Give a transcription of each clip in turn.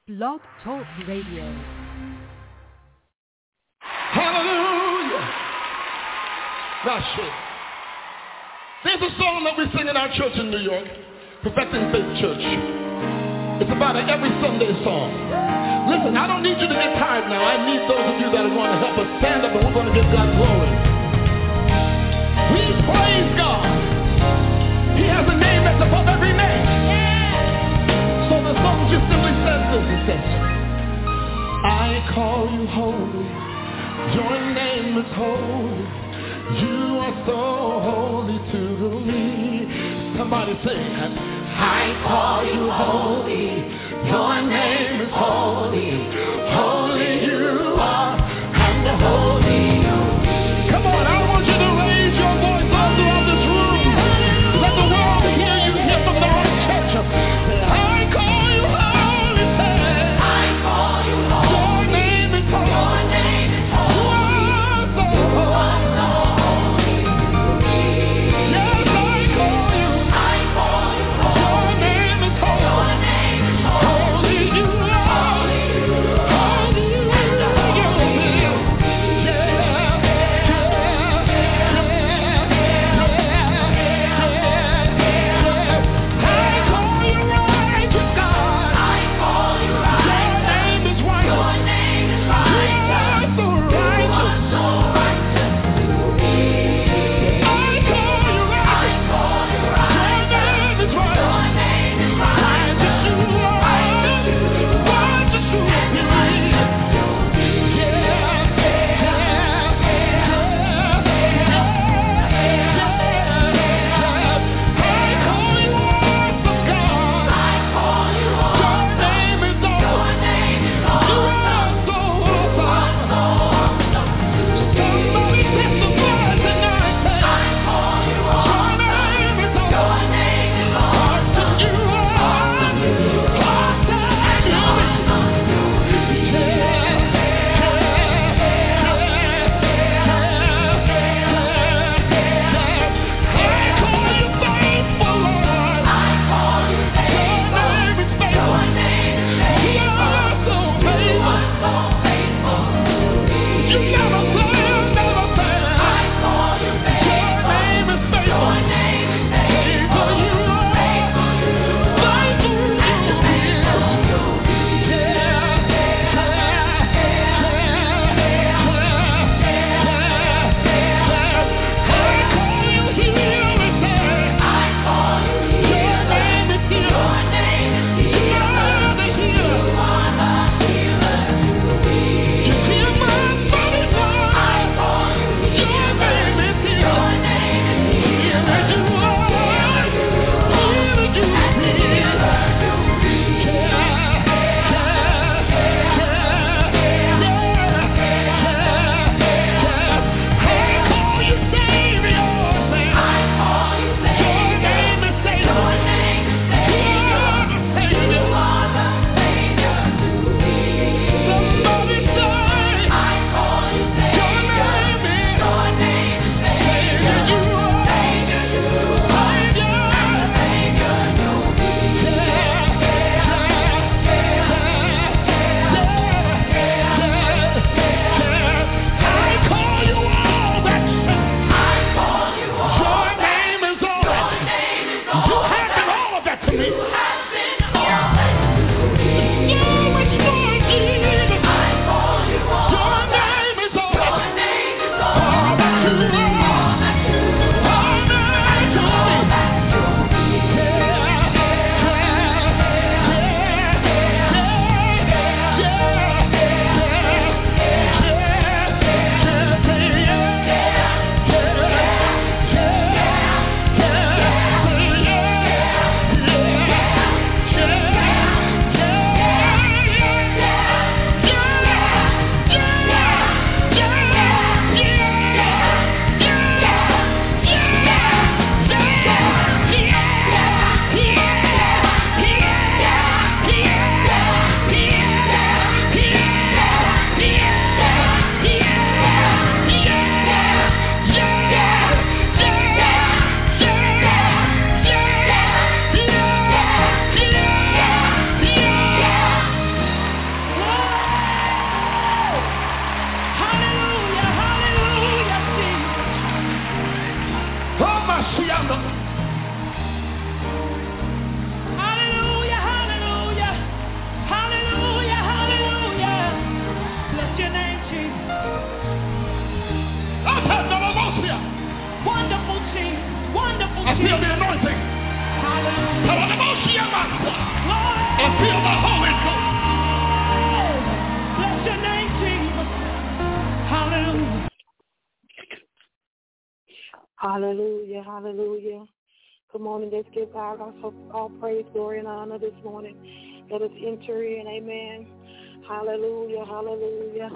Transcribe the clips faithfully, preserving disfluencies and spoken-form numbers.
Blog Talk Radio. Hallelujah. That's it. There's a song that we sing in our church in New York, Perfecting Faith Church. It's about an every Sunday song. Listen, I don't need you to get tired now. I need those of you that want to help us stand up, and we're going to give God glory. We praise God. He has a name that's above every name. So the song just simply says this. It says, I call you holy. Your name is holy. You are so holy to me. Somebody say, I call you holy. Your name is holy. Holy you are, and the holy you be. Come on, I want you to raise your voice all throughout this room. Let the world hear you here from the whole church. I call you holy. I call you holy. Your name is holy. Your name is holy. You are so holy. Yes, I call you. I call you holy. Your name is holy. Your name is holy. Holy you Hallelujah, hallelujah. Good morning. Let's give God all, all praise, glory, and honor this morning. Let us enter in, amen. Hallelujah, hallelujah.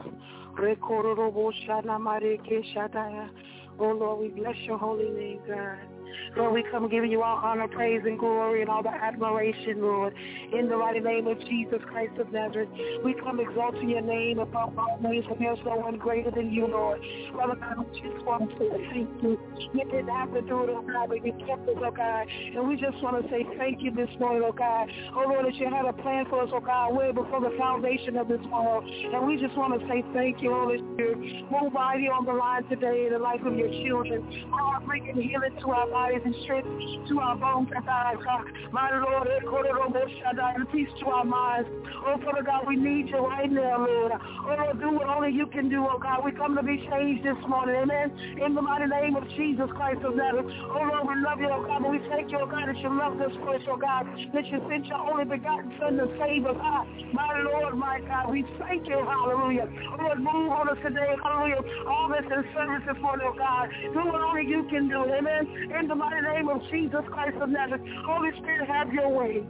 Oh, Lord, we bless your holy name, God. Lord, we come giving you all honor, praise, and glory, and all the admiration, Lord. In the mighty name of Jesus Christ of Nazareth, we come exalting your name above all names, for there's no one greater than you, Lord. Father God, we just want to say thank you. You didn't have to do it, oh God, but you kept us, oh God. And we just want to say thank you this morning, oh God. Oh, Lord, that you had a plan for us, oh God, way before the foundation of this world. And we just want to say thank you, Holy Spirit. Move by you on the line today in the life of your children. Lord, bringing healing to our bodies and strength to our bones and eyes, God. My Lord, and peace to our minds. Oh, Father God, we need you right now, Lord. Oh, Lord, do what only you can do, oh God. We come to be changed this morning, amen. In the mighty name of Jesus Christ of Nazareth. Oh, Lord, we love you, oh God, but we thank you, oh God, that you loved us first, oh God, that you sent your only begotten Son to save us, ah. My Lord, my God, we thank you, hallelujah. Oh, Lord, move on us today, hallelujah. All this in service this morning, oh God. Do what only you can do, amen. In the mighty name of Jesus Christ of Nazareth. Holy Spirit, have your way.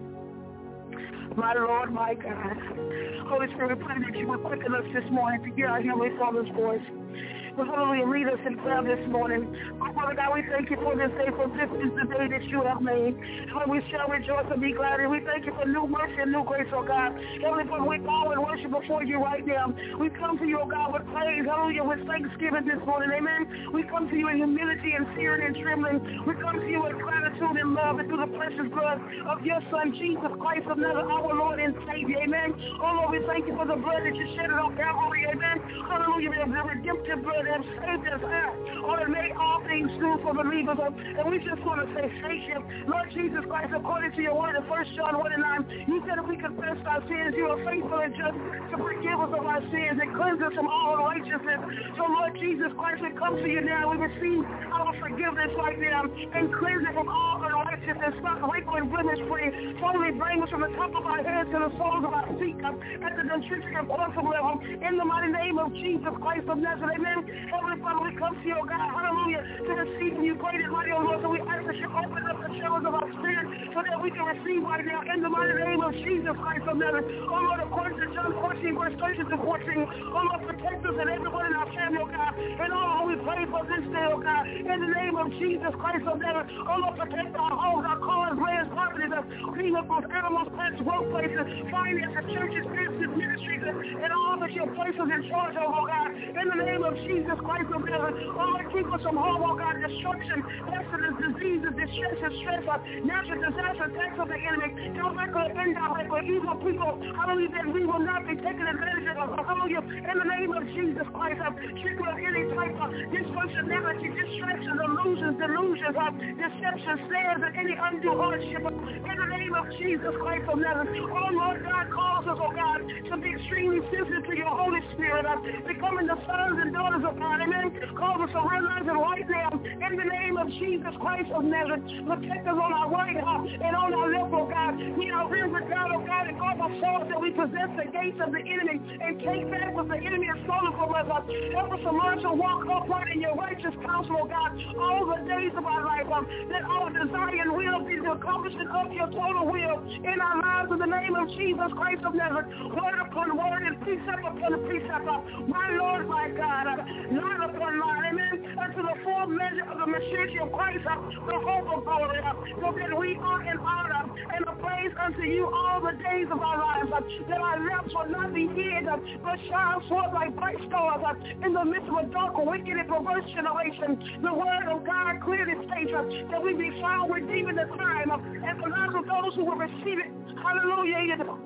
My Lord, my God. Holy Spirit, we pray that you will quicken us this morning to hear our Heavenly Father's voice. Hallelujah, lead us in prayer this morning. Oh, Father God, we thank you for this day, for this is the day that you have made. Lord, we shall rejoice and be glad. And we thank you for new mercy and new grace, oh God. Heavenly Father, we bow and worship before you right now. We come to you, oh God, with praise, hallelujah, with thanksgiving this morning, amen. We come to you in humility and fear and trembling. We come to you with gratitude and love and through the precious blood of your Son, Jesus Christ of Nazareth, our Lord and Savior, amen. Oh, Lord, we thank you for the blood that you shed on Calvary, amen. Hallelujah, the redemptive blood that saved us out, or to make all things new for believers. And we just want to say thank you, Lord Jesus Christ, according to your word in First John one and nine, you said if we confess our sins, you are faithful and just to forgive us of our sins and cleanse us from all unrighteousness. So Lord Jesus Christ, we come to you now, we receive our forgiveness right now and cleanse it from all unrighteousness, spot, wrinkle, and blemish free. Totally bring us from the top of our heads to the soles of our feet, uh, at the intrinsic and quantum level, in the mighty name of Jesus Christ of Nazareth, amen. Heavenly Father, we come to you, oh God, hallelujah, to receive you, great and mighty, oh Lord, so we ask that you open up the channels of our spirit so that we can receive right now in the mighty name of Jesus Christ of Nazareth. Oh Lord, according to John fourteen, verse thirteen to fourteen, oh Lord, protect us and everyone in our family, oh God, and all we pray for this day, oh God, in the name of Jesus Christ of Nazareth. Oh Lord, protect our homes, our cars, lands, properties, our vehicles, animals, pets, workplaces, finances, churches, businesses, ministries, and all that your places in charge of, oh God, in the name of Jesus Christ of Nazareth. Oh Lord, keep us from harm, oh God, destruction, pestilence, diseases, distress, and stress, uh, natural disaster, attacks of the enemy, directly, indirectly, evil people, hallelujah, that we will not be taken advantage of, hallelujah, in the name of Jesus Christ, uh, trick of any type of dysfunctionality, distractions, illusions, delusions, uh, deception, snares, and any undue hardship, uh, in the name of Jesus Christ of Nazareth. Oh Lord God, calls us, oh God, to be extremely sensitive to your Holy Spirit, uh, becoming the sons and daughters of God, amen. Call us to realize it right now, in the name of Jesus Christ of Nazareth. Protect us on our right uh, and on our left, oh God. We are real with God, oh God, and go before us that we possess the gates of the enemy and take back what the enemy has stolen from us. Uh, help us to learn to walk upright in your righteous counsel, oh God, all the days of our life. Uh, that our desire and will be the accomplishment of your total will in our lives in the name of Jesus Christ of Nazareth. Word upon word and precept upon precept. Uh, my Lord, my God, uh, line upon line, amen, unto the full measure of the maturity of Christ, uh, the hope of glory, uh, so that we are in honor and a praise unto you all the days of our lives, uh, that our lamps will not be hid, uh, but shine forth like bright stars uh, in the midst of a dark, wicked, and perverse generation. The word of God clearly states uh, that we be found redeeming the time, uh, and for those of those who will receive it. Hallelujah. You know.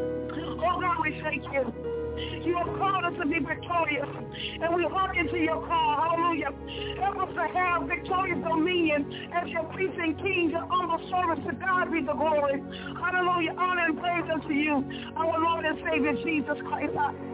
Oh God, we thank you. You have called us to be victorious, and we hearken to your call. Hallelujah. Help us to have victorious dominion as your priests and kings, your humble service. To God be the glory. Hallelujah. Honor and praise unto you, our Lord and Savior, Jesus Christ.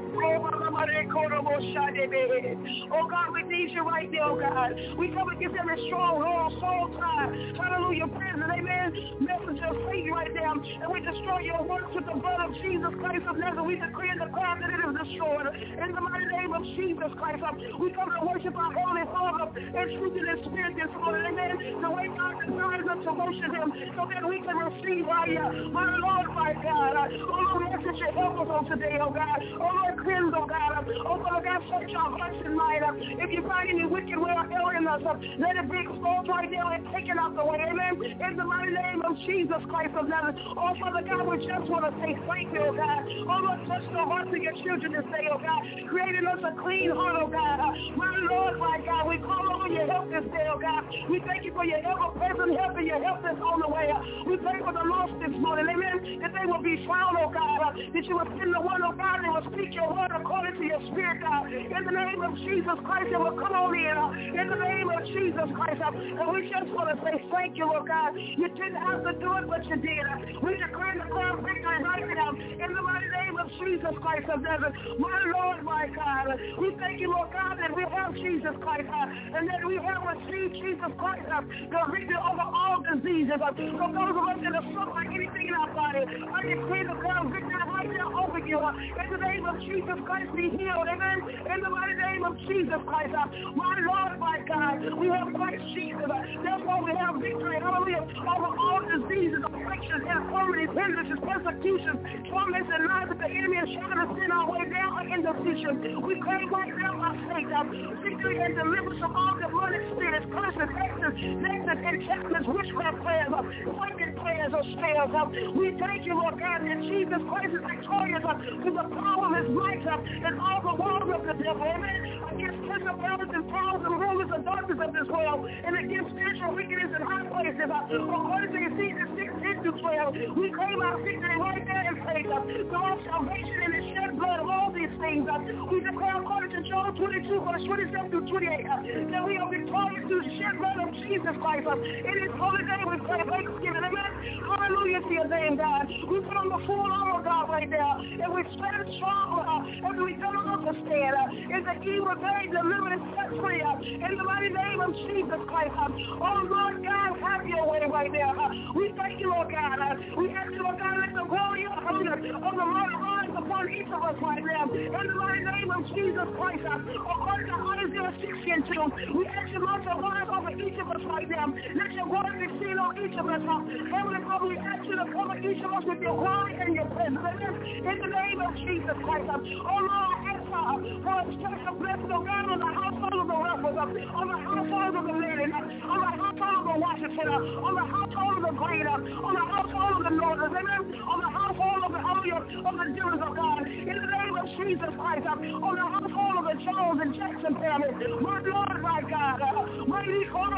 Oh God, we need you right now, God. We come against every stronghold, soul tie, hallelujah, prison, amen. Messenger of Satan right now, and we destroy your works with the blood of Jesus Christ of Nazareth. We decree and declare that it is destroyed. In the mighty name of Jesus Christ, we come to worship our Holy Father in truth and in spirit this morning, amen. The way God desires us to worship him so that we can receive our, my Lord, my God. Oh Lord, we ask that you help us on today, oh God. Oh Lord, cleanse, oh God. Oh Father God, search our hearts and mind. If you find any wicked way or error in us, let it be exposed right now and taken out the way, amen. In the mighty name of Jesus Christ of Nazareth. Oh Father God, we just want to say thank you, oh God. Oh Lord, touch the hearts of your children this day, oh God. Creating us a clean heart, oh God. My Lord, my God, we call on your help this day, oh God. We thank you for your ever-present help and your help that's on the way. We pray for the lost this morning, amen. That they will be found, oh God. That you will send the one, oh God, and will speak your word according to your spirit, God. In the name of Jesus Christ, it will come on in. In the name of Jesus Christ. And we just want to say thank you, Lord God. You didn't have to do it, but you did. We declare the crown victory right now. In the mighty name of Jesus Christ of Nazareth. My Lord, my God. We thank you, Lord God, that we have Jesus Christ. And that we have received Jesus Christ. The victory over all diseases. For those of us that are suffer like anything in our body, I declare the crown victory right now over you. In the name of Jesus Christ, be healed. Amen. In the mighty name of Jesus Christ. My Lord, my God. We have Christ Jesus. Therefore, we have victory. Hallelujah. Over all diseases, afflictions, infirmities, hindrances, persecutions, torments, and lies that the enemy is trying to send our way down in the position. We claim right now our faith. Victory and deliverance from all demonic spirits, curses, hexes, nexus, enchantments, witchcraft prayers, pointed prayers or spells. We thank you, Lord God, that Jesus Christ is victorious through the power of his might and all the walls of the devil. Amen. Against principalities and powers and rulers of darkness of this world, and against spiritual wickedness in high places. According to Ephesians six, ten through twelve, we claim our victory right there in faith. Through our salvation and the shed blood of all these things. We declare according to John twenty-two, verse twenty-seven through twenty-eight, that we are victorious through the shed blood of Jesus Christ. In his holy name we pray thanksgiving. Amen. Hallelujah to your name, God. We put on the full armor, God, right now. And we stand strong uh, as we don't understand. Uh, in the evil day, delivered and set free. Uh, in the mighty name of Jesus Christ. Uh, oh, Lord God, have your way right now. Uh, we thank you, Lord God. Uh, we ask you, Lord God, let the glory of the Lord rise upon each of us right now. In the mighty name of Jesus Christ. Uh, according to Isaiah sixty and two, we ask you, Lord, to rise over each of us right now. Let your glory be seen on each of us. Uh, Heavenly Father, we ask you to cover each of us with your glory and your presence. In the name of Jesus Christ. Uh, oh, Lord, I ask uh, for a special blessing of God on the household of the rebels, uh, on the household of the ladies, uh, on the household of the Washington, uh, on the household of the Green, uh, on the household of the Northern, amen, on the household of the Hallelujah, of the Jews of God. In the name of Jesus Christ, uh, on the household of the Jones and Jackson family. My Lord, my God, uh, mighty God,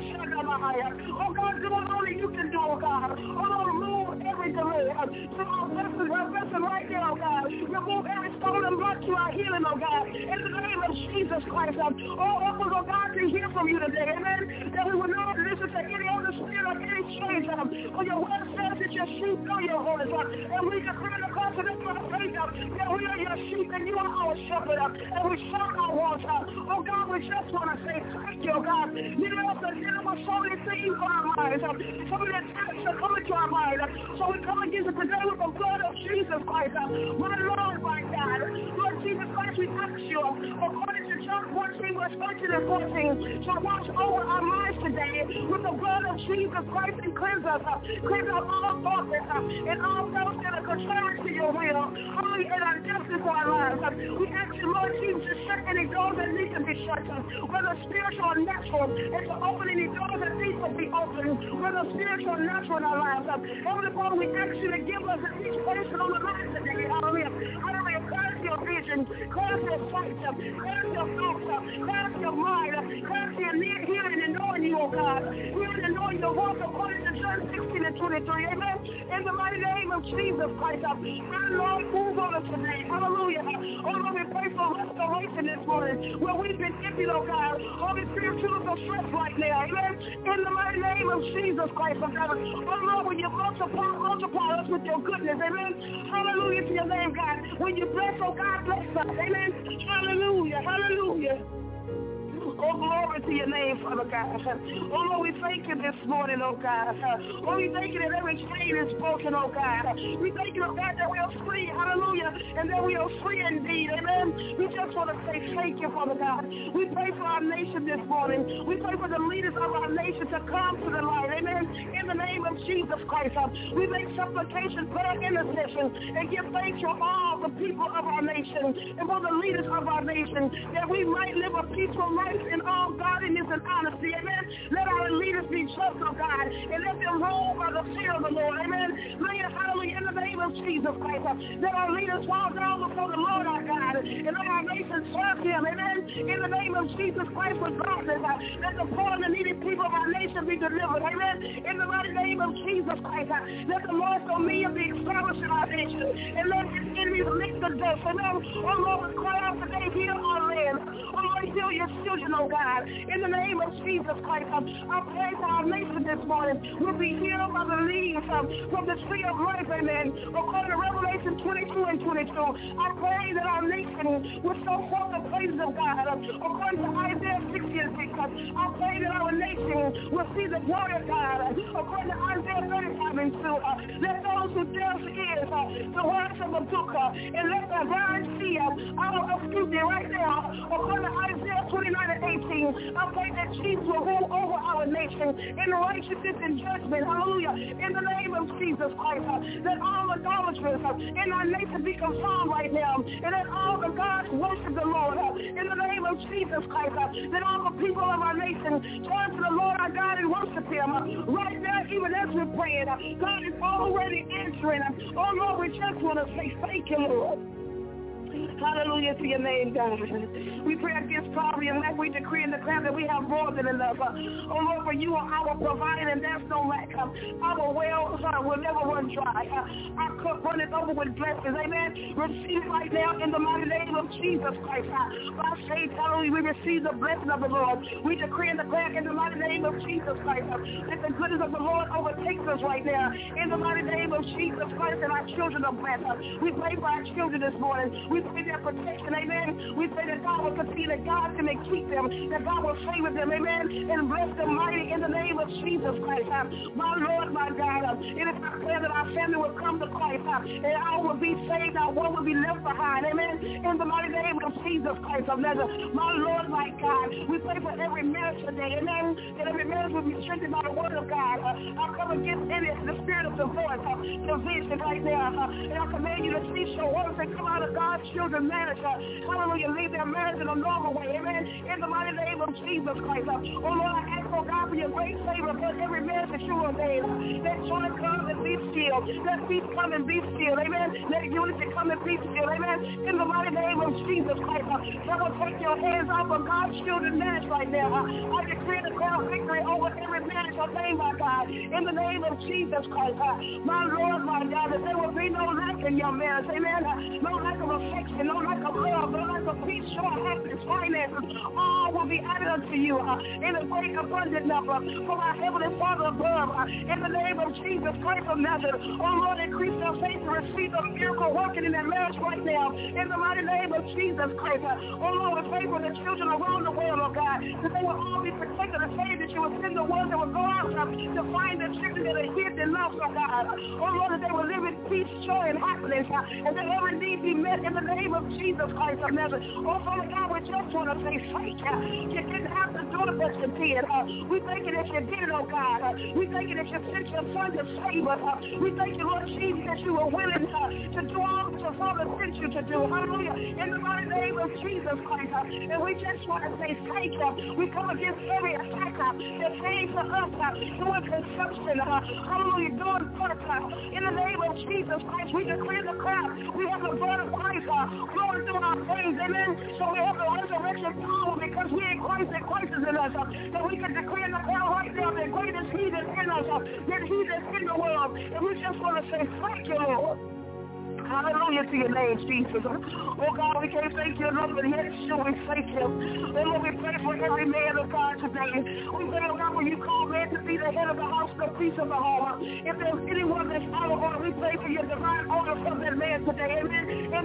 oh God, do what only you can do, oh God. Oh Lord, remove every delay. Uh, to our blessings, our blessing right now, oh God. Remove every stone and block to our healing, oh God. In the name of Jesus Christ. Um, oh, help us, oh God, to hear from you today. Amen. That we will not listen to any other spirit or any change. Um, for your word says that your sheep know your voice. Um, and we declare the confidence of faith um, that we are your sheep and you are our shepherd. Um, and we shout our wants. Um, oh God, we just want to say thank you, oh God. You know us and there was so many things on our minds. Um, so many attacks are coming to our mind. Um, so we come against it today with the blood of Jesus Christ. Um, my Lord, my God. Lord Jesus Christ, we ask you, according to John fourteen, verse thirteen and fourteen, to watch over our lives today with the blood of Jesus Christ and cleanse us. Uh, cleanse out all thoughts uh, and all those that are contrary to your will. Holy and unjust for our lives. Uh, we ask you, Lord Jesus, to shut any doors that need to be shut, uh, whether spiritual or natural, and to open any doors that need to be opened, whether spiritual or natural in our lives. Uh, Heavenly Father, we ask you to give us each person on the line today. Hallelujah. Hallelujah. Clarity of vision, clarity of sight, clarity of thoughts, clarity of mind, clarity of hearing and knowing you, oh God. Hearing and knowing your voice according to John sixteen and twenty-three. Amen. In the mighty name of Jesus Christ. Our Lord, move on us today. Hallelujah. Oh Lord, we pray for restoration this morning where we've been emptied, oh God. Holy Spirit, fill us with strength right now. Amen. In the mighty name of Jesus Christ, oh God. Oh Lord, when you multiply, multiply us with your goodness. Amen. Hallelujah to your name, God. When you bless, oh God, bless us. Amen. Hallelujah. Hallelujah. Oh, glory to your name, Father God. Oh, Lord, we thank you this morning, oh God. Oh, we thank you that every chain is broken, oh God. We thank you, oh God, that we are free, hallelujah, and that we are free indeed, amen. We just want to say thank you, Father God. We pray for our nation this morning. We pray for the leaders of our nation to come to the light, amen, in the name of Jesus Christ. We make supplication, prayer, intercession, and give thanks for all the people of our nation and for the leaders of our nation, that we might live a peaceful life in all godliness and honesty, amen. Let our leaders be just, oh God, and let them rule by the fear of the Lord, amen. Lay it, hallelujah, in the name of Jesus Christ. Let our leaders fall down before the Lord our God, and let our nation serve him, amen. In the name of Jesus Christ with gladness, let the poor and the needy people of our nation be delivered, amen. In the mighty name of Jesus Christ, let the Lord's dominion be established in our nation, and let his enemies lick the dust, amen. Oh Lord, we cry out today, heal our land. Oh Lord, heal your children, oh God, in the name of Jesus Christ. um, I pray for our nation this morning. We'll be healed by the leaves um, from the tree of life, amen. According to Revelation twenty-two and twenty-two, I pray that our nation will show forth the praises of God. Um, according to Isaiah sixty and six, um, I pray that our nation will see the glory of God. Um, according to Isaiah thirty-five and two, uh, let those who dare ears uh, the words of the book, uh, and let the blind see uh, our excuse me right now. According to Isaiah twenty-nine and eighteen, I pray that Jesus will rule over our nation in righteousness and judgment. Hallelujah. In the name of Jesus Christ, uh, that all idolaters uh, in our nation be confounded right now, and that all the gods worship the Lord. Uh, in the name of Jesus Christ, uh, that all the people of our nation turn to the Lord our God and worship him. Uh, right now, even as we're praying, uh, God is already answering. Uh, oh Lord, we just want to say thank you, Lord. Hallelujah to your name, God. We pray against poverty and lack. We decree and declare that we have more than enough. Uh, oh, Lord, for you are our provider, and there's no lack. Uh, our wells uh, will never run dry. Uh, our cup runneth over with blessings. Amen. Receive right now in the mighty name of Jesus Christ. Uh, by faith, hallelujah, we receive the blessing of the Lord. We decree and declare in the mighty name of Jesus Christ uh, that the goodness of the Lord overtakes us right now. In the mighty name of Jesus Christ, and our children are blessed. Uh, we pray for our children this morning. We pray their protection, amen. We pray that God will continue to guide them and keep them, that God will favor them, amen, and bless them mighty in the name of Jesus Christ. Uh, my Lord, my God, uh, it is my prayer that our family will come to Christ, uh, and all will be saved, our one will be left behind, amen, in the mighty name of Jesus Christ of Nazareth. My Lord, my God, we pray for every marriage today, amen, that every marriage will be strengthened by the word of God. Uh, I come against any the spirit of divorce, uh, division right now, uh, and I command you to cease your words and come out of God's children marriage, uh, hallelujah, leave their marriage in a normal way, amen, in the mighty name of Jesus Christ. Uh, oh Lord, I ask, oh God, for your great favor upon every marriage that you ordain, uh, that joy come and be still, let peace come and be still, amen, let unity come and be still, amen, in the mighty name of Jesus Christ. Uh, that will take your hands off of God's children marriage right now. Uh, I decree the crown victory over every marriage ordained by God, in the name of Jesus Christ. Uh, my Lord, my God, that there will be no lack in your marriage, amen, uh, no lack of affection, no lack of love, no lack of peace, joy, happiness, finances, all will be added unto you uh, in a great abundant number from our Heavenly Father above, uh, in the name of Jesus Christ of Nazareth. Oh Lord, increase their faith to receive the miracle working in their marriage right now, in the mighty name of Jesus Christ. Uh, oh Lord, we pray for the children around the world, oh God, that they will all be protected and saved, that you will send the ones that will go out uh, to find the children that are hid and lost, oh God. Oh Lord, that they will live in peace, joy, and happiness, uh, and that every need be met in the name of Jesus Christ of Nazareth. Oh, Father God, we just want to say thank you. You didn't have to do it, but you did. Uh, we thank you that you did it, oh God. Uh, we thank you that you sent your son to save us. Uh, we thank you, Lord Jesus, that you were willing uh, to do all that your Father sent you to do. Hallelujah. In the mighty name of Jesus Christ. Uh, and we just want to say thank you. We come against every attack uh, that came to us uh, doing consumption. Uh, hallelujah. Doing birth. Uh, in the name of Jesus Christ, we declare the crowd. We have the blood of Christ uh, flowing through our veins. Amen. So we have the resurrection power because we in Christ and Christ is in us. Uh, that we can declare in the crowd right now that great is he that's in us, uh, that he that's in the world. And we just want to say thank you, Lord. Hallelujah to your name, Jesus. Oh, God, we can't thank you enough, but yet sure we thank you. Oh, Lord, we pray for every man of God today. We pray, oh, God, when you call man to be the head of the house, the priest of the home. If there's anyone that's out of order, we pray for your divine order from that man today. Amen. In the name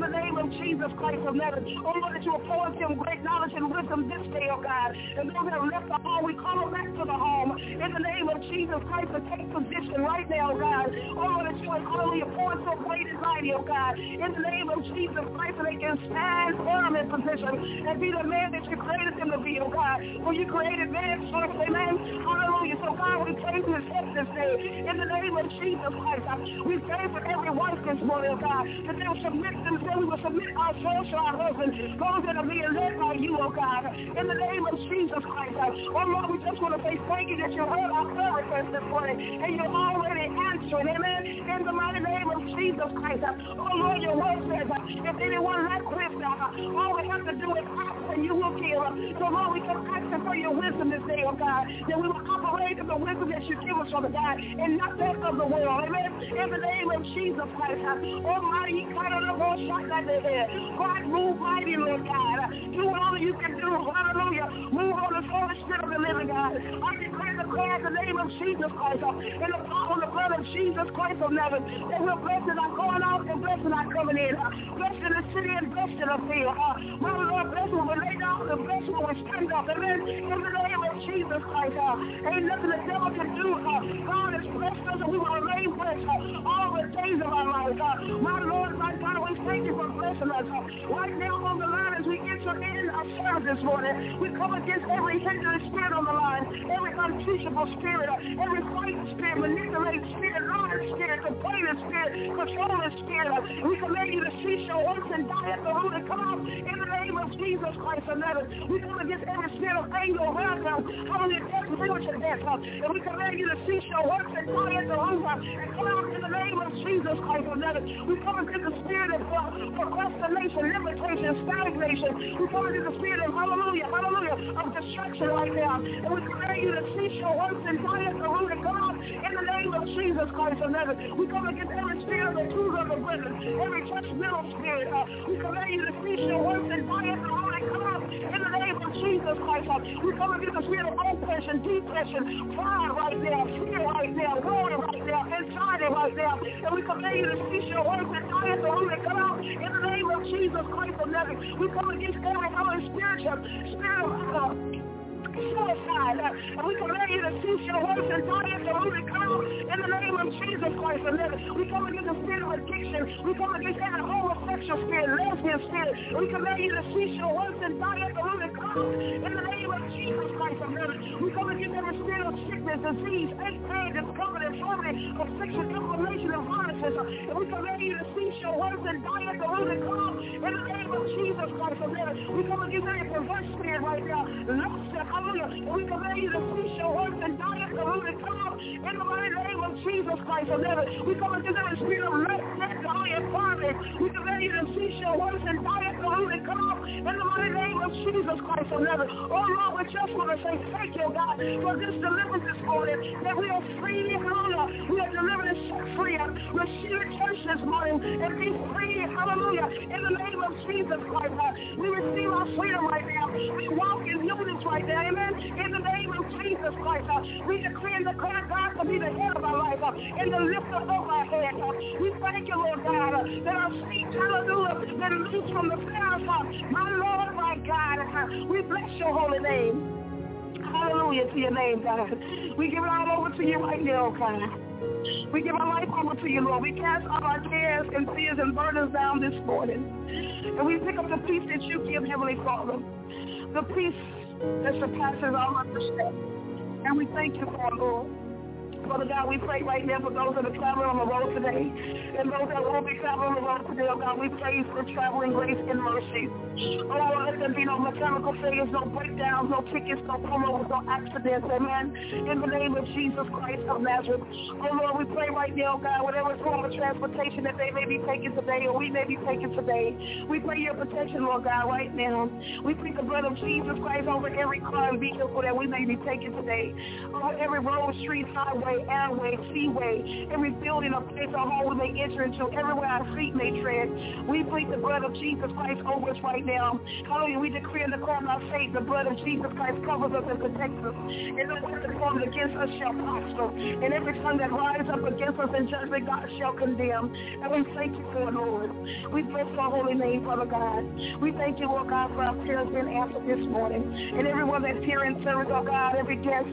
of Jesus Christ of Nazareth. Oh Lord, that you will pour into him great knowledge and wisdom this day, oh God. And those that have left the home, we call them back to the home. In the name of Jesus Christ, to take position right now, God. Oh Lord, that you will hallelujah pour into a great and mighty, oh God. In the name of Jesus Christ, so they can stand firm in position and be the man that you created them to be, oh God. For you created man first, amen. Hallelujah. So God, we pray for his help this day. In the name of Jesus Christ, we pray for every wife this morning, oh God, that they will submit themselves, we will submit ourselves to our husbands, those that are being led by you, oh God. In the name of Jesus Christ, oh Lord, we just want to say thank you that you heard our prayer request this morning, and you're already answering, amen. In the mighty name of Jesus Christ, oh Lord, your word says, if anyone lacks wisdom, all we have to do is ask and you will give. So Lord, we come asking for your wisdom this day, oh God, that we will operate in the wisdom that you give us, oh God, and not that of the world, amen. In the name of Jesus Christ, almighty, kind of the whole shot like the head. God, move mighty, Lord God. Do what only you can do, hallelujah. Move on the Holy Spirit of the living God. I declare the prayer in the name of Jesus Christ, in the power of the blood of Jesus Christ of Nazareth, that we're blessed in our going out and blessed in our coming in. Blessed in the city and blessed in the field. My Lord, blessed when we lay down and blessed when we stand up, amen. In the name of Jesus Christ, uh, ain't nothing the devil can do. Uh, God has blessed us and we will remain blessed uh, all the days of our life. Uh, my Lord, my God, we thank you for blessing us. Uh, right now on the line as we enter in our service this morning, we come against every hindering spirit on the line, every unteachable spirit, uh, every fighting spirit, manipulating spirit, lying spirit, complaining spirit, controlling spirit. Uh, we command you to cease your works and die at the root and come out in the name of Jesus Christ of Nazareth. We come against every spirit of anger around them, hallelujah, death, spiritual death, uh, and we command you to cease your works and die at the root uh, and come out in the name of Jesus Christ of Nazareth. We come against the spirit of uh, procrastination, limitation, stagnation. We come against the spirit of hallelujah, hallelujah, of destruction right now, and we command you to cease your works and die at the root and come out in the name of Jesus Christ of Nazareth. We come against every spirit of the truth of the women, every judgmental spirit. Uh, we command you to cease your works and die at the root and come out in the name of Jesus Christ. Uh, we come against the spirit of oppression, depression, pride right now, fear right now, worry right now, anxiety right now, and we command you to cease your works and die at the root and come out in the name of Jesus Christ of Nazareth. We come against every other spiritual spirit of uh, suicide, uh, and we command you to cease your works and die at the root and come out in the name of Jesus Christ of Nazareth. We come against the spirit of addiction. We come against every homosexual spirit, lesbian spirit. We command you to cease your works and die at the root and come out in the name of Jesus Christ of Nazareth. We come against every spirit of sickness, disease, ache, pain, discomfort, infirmity, affliction, inflammation, and viruses, uh, and we command you to cease your works and die at the root and come out in the name of Jesus Christ of Nazareth. We come against every perverse spirit right now, lust, hallelujah, and we command you to cease your works and die at the root and come out in the mighty name of Jesus Christ of Nazareth. We come against every spirit of lust, death, high and poverty. We command you to cease your works and die at the root and come out in the mighty name of Jesus Christ of Nazareth. Oh Lord, we just want to say thank you, God, for this deliverance this morning, that we are free, hallelujah. We are delivered and set free. Receive a church this morning and be free, hallelujah, in the name of Jesus Christ. We receive our freedom right now. We walk in newness right now, amen, in the name of Jesus Christ. We decree and declare God to be the head of our life and the lifter of our head. We thank you, Lord God, that our feet, hallelujah, that loose from the fire, my Lord, my God. We bless your holy name. Hallelujah to your name, God. We give it all over to you right now, God. We give our life over to you, Lord. We cast all our cares and fears and burdens down this morning. And we pick up the peace that you give, Heavenly Father. The peace that surpasses all understanding. And we thank you for it, Lord. Father God, we pray right now for those that are traveling on the road today and those that will be traveling on the road today. Oh God, we pray for traveling grace and mercy. Oh Lord, let there be no mechanical failures, no breakdowns, no tickets, no pullovers, no accidents. Amen. In the name of Jesus Christ of Nazareth. Oh Lord, we pray right now, God, whatever form of transportation that they may be taking today or we may be taking today, we pray your protection, Lord God, right now. We plead the blood of Jesus Christ over every car and vehicle that we may be taking today, over every road, street, highway, highway, airway, seaway, every building or place or home we may enter into, everywhere our feet may tread. We plead the blood of Jesus Christ over us right now. Hallelujah. We decree and declare by faith the blood of Jesus Christ covers us and protects us. And no weapon formed against us shall prosper. And every tongue that rises up against us in judgment, God shall condemn. And we thank you for it, Lord. We bless your holy name, Father God. We thank you, Lord God, for our prayers being answered this morning. And everyone that's here in service, oh God, every guest,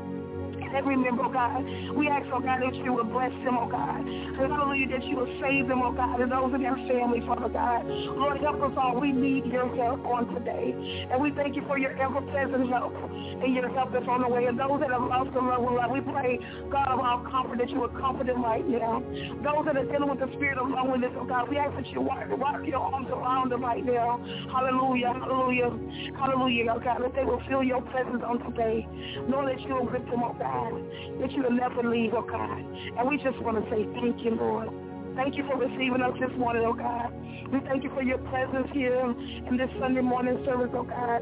every member, oh God. We ask, oh God, that you will bless them, oh God. Hallelujah, that you will save them, oh God, and those in their family, Father God. Lord, help us all. We need your help on today. And we thank you for your ever-present help and your help that's on the way. And those that have lost their loved one, we pray, God of all comfort, that you will comfort them right now. Those that are dealing with the spirit of loneliness, oh God, we ask that you wrap your arms around them right now. Hallelujah, hallelujah, hallelujah, oh God, that they will feel your presence on today. Know that you will grip them, oh God, that you will never leave, oh God. And we just want to say thank you, Lord. Thank you for receiving us this morning, oh God. We thank you for your presence here in this Sunday morning service, oh God.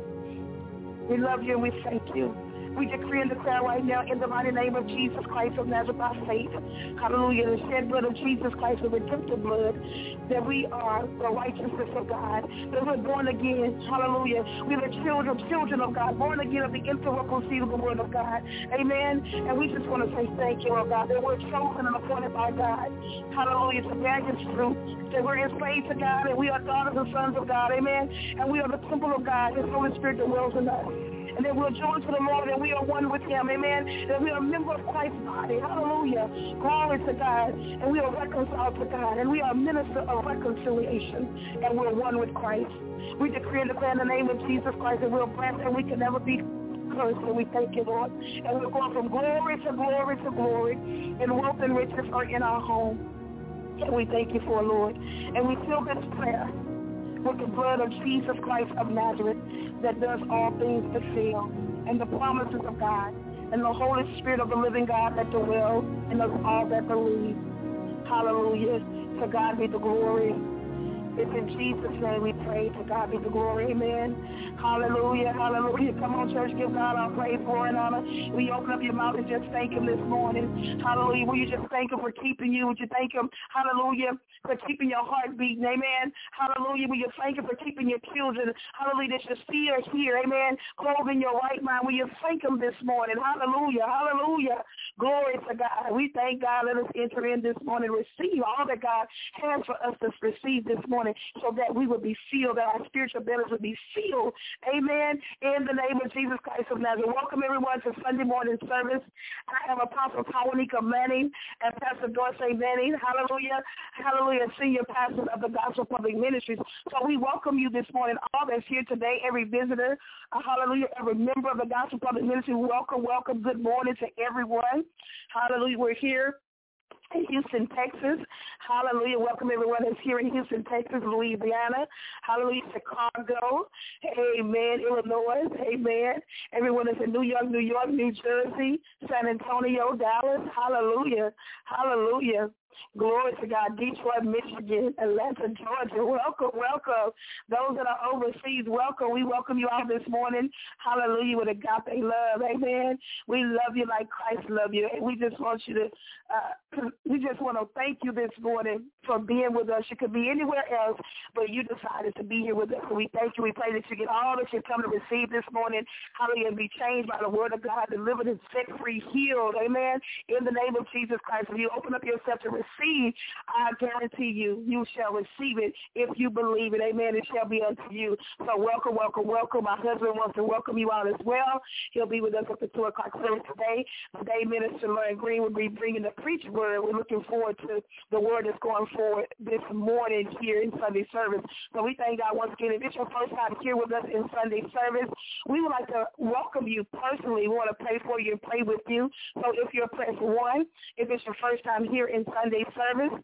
We love you and we thank you. We decree and declare right now in the mighty name of Jesus Christ of Nazareth by faith. Hallelujah. The shed blood of Jesus Christ, the redemptive blood, that we are the righteousness of God, that we're born again. Hallelujah. We're the children, children of God, born again of the incorruptible seed of the word of God. Amen. And we just want to say thank you, oh God, that we're chosen and appointed by God. Hallelujah. To bear his fruit, that we're enslaved to God, and we are daughters and sons of God. Amen. And we are the temple of God, his Holy Spirit that dwells in us. And that we're joined to the Lord and we are one with him, amen, that we are a member of Christ's body, hallelujah, glory to God, and we are reconciled to God, and we are a minister of reconciliation, and we're one with Christ. We decree and declare in the name of Jesus Christ that we're blessed and we can never be cursed, and we thank you, Lord, and we're going from glory to glory to glory, and wealth and riches are in our home, and we thank you for it, Lord, and we seal this prayer with the blood of Jesus Christ of Nazareth that does all things but fail, and the promises of God, and the Holy Spirit of the living God that dwells in us all that believe. Hallelujah. To God be the glory. It's in Jesus' name we pray. To God be the glory. Amen. Hallelujah. Hallelujah. Come on, church. Give God our praise, glory, and honor. Will you open up your mouth and just thank him this morning? Hallelujah. Will you just thank him for keeping you? Would you thank him, hallelujah, for keeping your heart beating? Amen. Hallelujah. Will you thank him for keeping your children? Hallelujah. That your feet are here. Amen. Clothed in your right mind. Will you thank him this morning? Hallelujah. Hallelujah. Glory to God. We thank God. Let us enter in this morning, receive all that God has for us to receive this morning, so that we would be filled, that our spiritual bellies would be filled. Amen. In the name of Jesus Christ of Nazareth. Welcome everyone to Sunday morning service. I am Apostle Tawanika Manning and Pastor Dorsey Manning. Hallelujah. Hallelujah. Senior pastor of the Gospel Public Ministries. So we welcome you this morning, all that's here today, every visitor. Uh, hallelujah. Every member of the Gospel Public Ministry. Welcome, welcome. Good morning to everyone. Hallelujah. We're here in Houston, Texas. Hallelujah. Welcome everyone that's here in Houston, Texas, Louisiana. Hallelujah. Chicago. Amen. Illinois. Amen. Everyone that's in New York, New York, New Jersey, San Antonio, Dallas. Hallelujah. Hallelujah. Glory to God. Detroit, Michigan, Atlanta, Georgia. Welcome, welcome. Those that are overseas, welcome. We welcome you all this morning. Hallelujah, with agape love. Amen. We love you like Christ loved you. And we just want you to, uh, we just want to thank you this morning for being with us. You could be anywhere else, but you decided to be here with us. So we thank you. We pray that you get all that you come to receive this morning. Hallelujah, and be changed by the word of God, delivered and set free, healed. Amen. In the name of Jesus Christ, if you open up yourself to receive, I guarantee you, you shall receive it if you believe it. Amen. It shall be unto you. So welcome, welcome, welcome. My husband wants to welcome you all as well. He'll be with us at the two o'clock service today. Today, Minister Lauren Green will be bringing the preach word. We're looking forward to the word that's going forward this morning here in Sunday service. So we thank God once again. If it's your first time here with us in Sunday service, we would like to welcome you personally. We want to pray for you and pray with you. So if you're press one, if it's your first time here in Sunday service,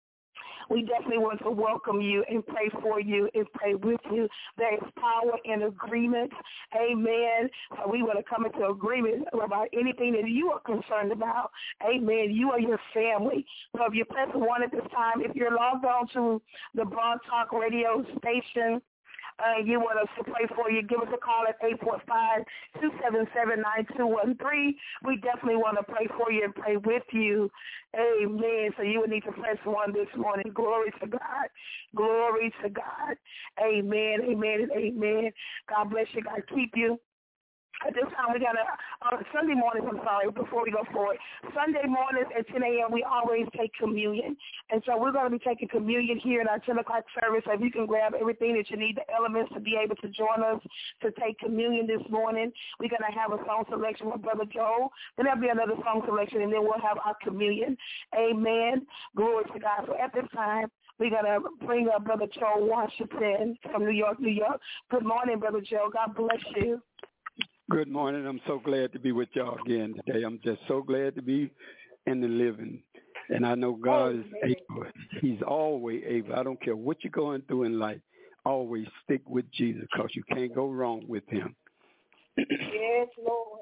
we definitely want to welcome you and pray for you and pray with you. There is power in agreement. Amen. So we want to come into agreement about anything that you are concerned about. Amen. You or your family. So if you press one at this time, if you're logged on to the Blog Talk radio station, uh, you want us to pray for you, give us a call at eight four five, two seven seven, nine two one three. We definitely want to pray for you and pray with you. Amen. So you would need to press one this morning. Glory to God. Glory to God. Amen, amen, and amen. God bless you. God keep you. At this time, we got a uh, Sunday mornings, I'm sorry, before we go forward. Sunday mornings at ten a.m., we always take communion. And so we're going to be taking communion here in our ten o'clock service. So if you can grab everything that you need, the elements to be able to join us to take communion this morning. We're going to have a song selection with Brother Joe. Then there'll be another song selection, and then we'll have our communion. Amen. Glory to God. So at this time, we're going to bring up Brother Joe Washington from New York, New York. Good morning, Brother Joe. God bless you. Good morning. I'm so glad to be with y'all again today. I'm just so glad to be in the living. And I know God is able. He's always able. I don't care what you're going through in life. Always stick with Jesus because you can't go wrong with him. Yes, Lord.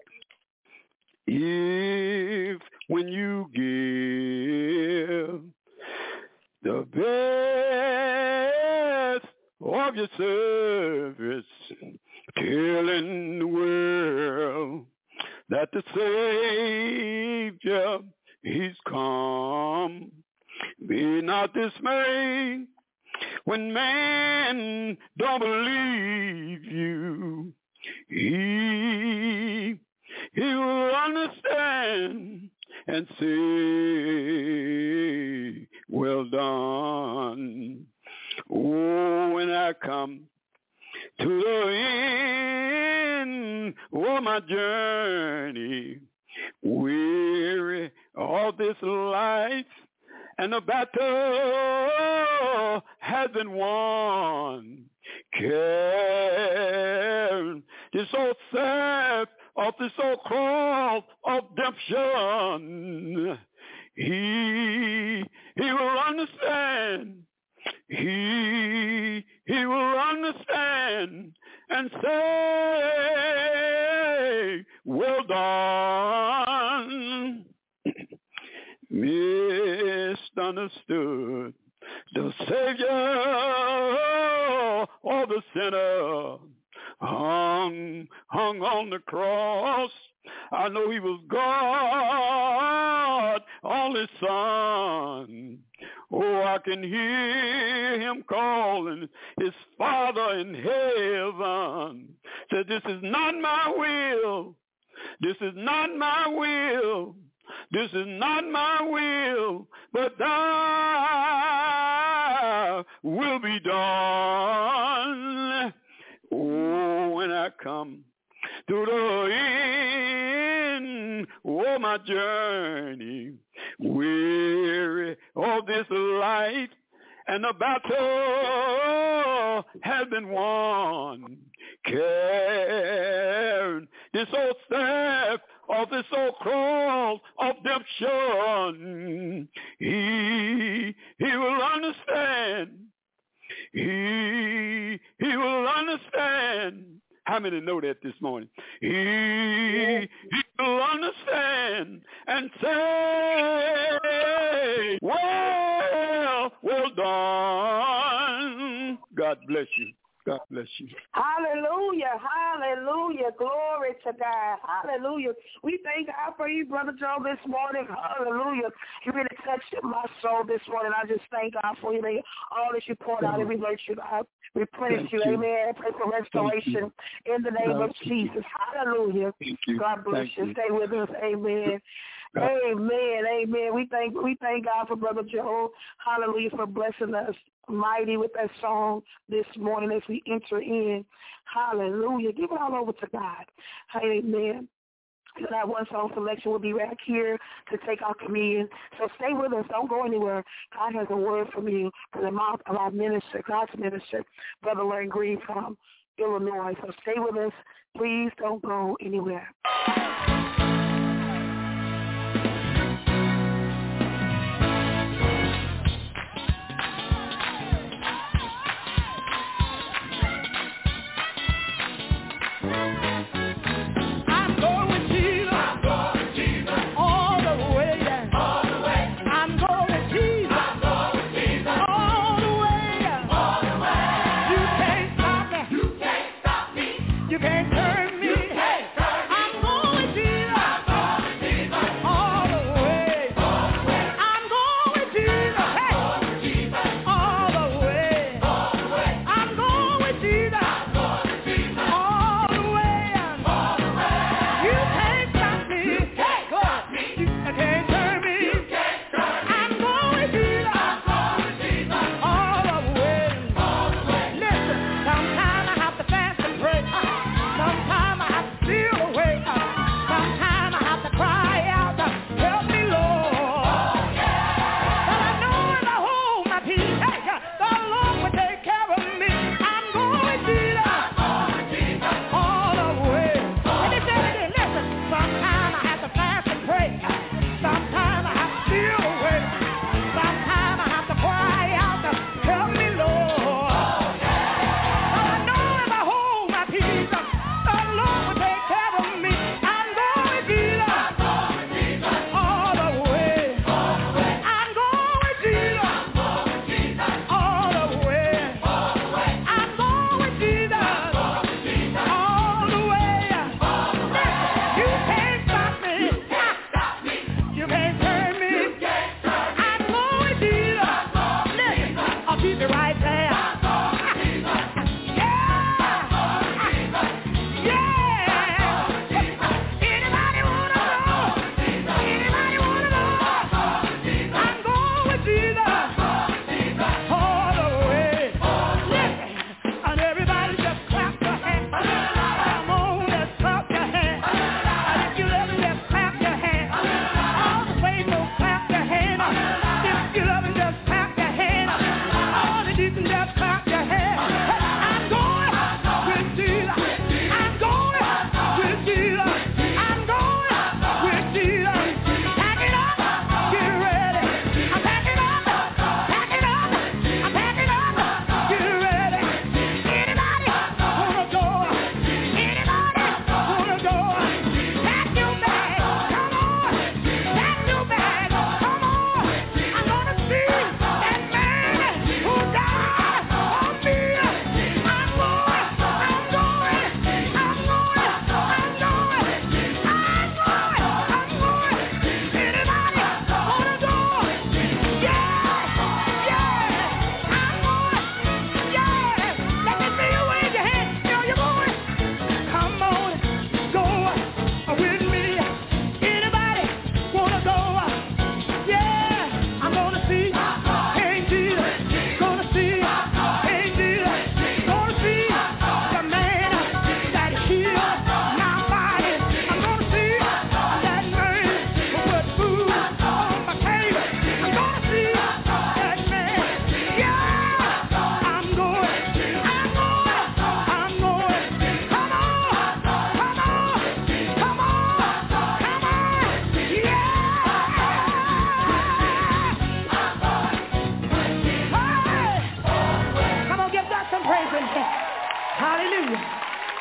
If when you give the best of your service, telling the world that the Savior, he's come. Be not dismayed when man don't believe you. He, he will understand and say, well done. Oh, when I come to the end of my journey, weary of this life, and the battle has been won. Carry this old sack of this old cross of redemption. He, he will understand. He, he will understand and say, well done. Misunderstood, the Savior of the sinner hung, hung on the cross. I know he was God, only Son. Oh, I can hear him calling his Father in heaven. Said, this is not my will. This is not my will. This is not my will, but thy will be done. Oh, when I come to the end of my journey, weary of this life, and the battle has been won. Carry this old staff of this old cross of redemption. He, he will understand. He, he will understand. How many know that this morning? He, he will understand and say, well, well done. God bless you. God bless you. Hallelujah. Hallelujah. Glory to God. Hallelujah. We thank God for you, Brother Joe, this morning. Hallelujah. You really touched my soul this morning. I just thank God for you. All that you poured out, every virtue, God. Replenish you. you. Amen. I pray for restoration in the name thank of you. Jesus. Hallelujah. God bless you. you. Stay with us. Amen. God. Amen. Amen. We thank we thank God for Brother Joe. Hallelujah, for blessing us mighty with that song this morning as we enter in. Hallelujah. Give it all over to God. Amen. That one song selection will be right here to take our communion. So stay with us. Don't go anywhere. God has a word from you from the mouth of our minister, God's minister, Brother Larry Green from Illinois. So stay with us. Please don't go anywhere. Hallelujah.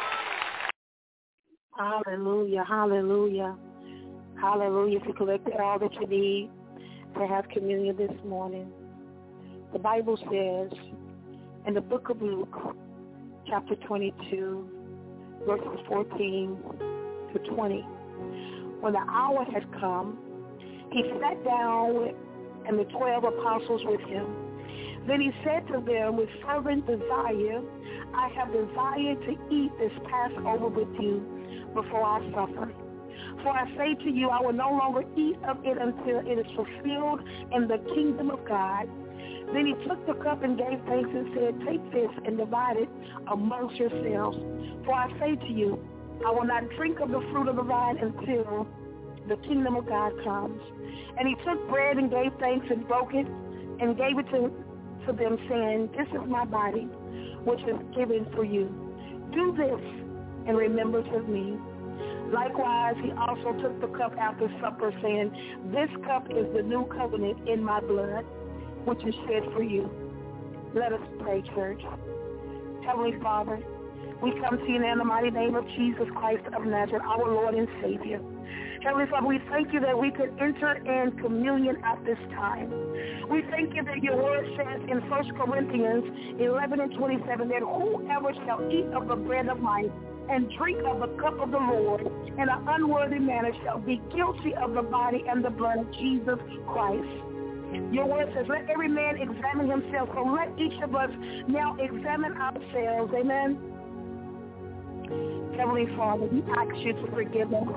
Hallelujah, hallelujah, hallelujah. If you collected all that you need to have communion this morning, the Bible says in the book of Luke, chapter twenty-two, verses fourteen to twenty, when the hour had come, he sat down with, and the twelve apostles with him. Then he said to them, with fervent desire, I have desired to eat this Passover with you before I suffer. For I say to you, I will no longer eat of it until it is fulfilled in the kingdom of God. Then he took the cup and gave thanks and said, take this and divide it amongst yourselves. For I say to you, I will not drink of the fruit of the vine until the kingdom of God comes. And he took bread and gave thanks and broke it and gave it to, to them, saying, this is my body, which is given for you. Do this in remembrance of me. Likewise, he also took the cup after supper, saying, this cup is the new covenant in my blood, which is shed for you. Let us pray, church. Heavenly Father, we come to you in the mighty name of Jesus Christ of Nazareth, our Lord and Savior. Heavenly Father, we thank you that we could enter in communion at this time. We thank you that your word says in First Corinthians eleven and twenty-seven that whoever shall eat of the bread of life and drink of the cup of the Lord in an unworthy manner shall be guilty of the body and the blood of Jesus Christ. Your word says, let every man examine himself. So let each of us now examine ourselves. Amen. Heavenly Father, we ask you to forgive us,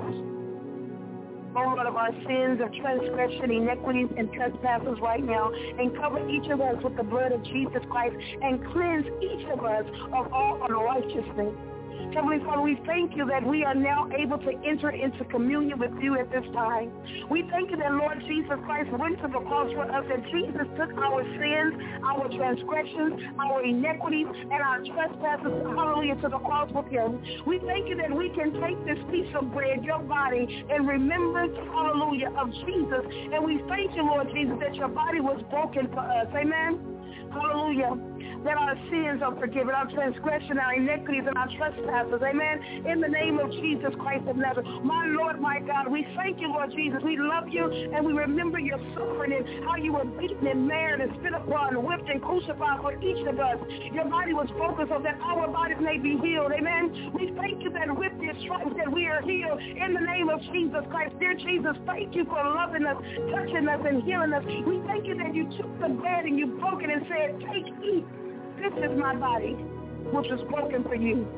oh Lord, of our sins, of transgression, iniquities, and trespasses right now, and cover each of us with the blood of Jesus Christ, and cleanse each of us of all unrighteousness. Heavenly Father, we thank you that we are now able to enter into communion with you at this time. We thank you that Lord Jesus Christ went to the cross for us, that Jesus took our sins, our transgressions, our iniquities, and our trespasses, hallelujah, to the cross with him. We thank you that we can take this piece of bread, your body, in remembrance, hallelujah, of Jesus. And we thank you, Lord Jesus, that your body was broken for us. Amen. Hallelujah. That our sins are forgiven, our transgression, our iniquities, and our trespasses. Amen. In the name of Jesus Christ of Nazareth. My Lord, my God, we thank you, Lord Jesus. We love you, and we remember your suffering and how you were beaten and marred and spit upon, whipped and crucified for each of us. Your body was broken so that our bodies may be healed. Amen. We thank you that with your stripes that we are healed in the name of Jesus Christ. Dear Jesus, thank you for loving us, touching us, and healing us. We thank you that you took the bread and you broke it and said, take, eat. This is my body, which was broken for you.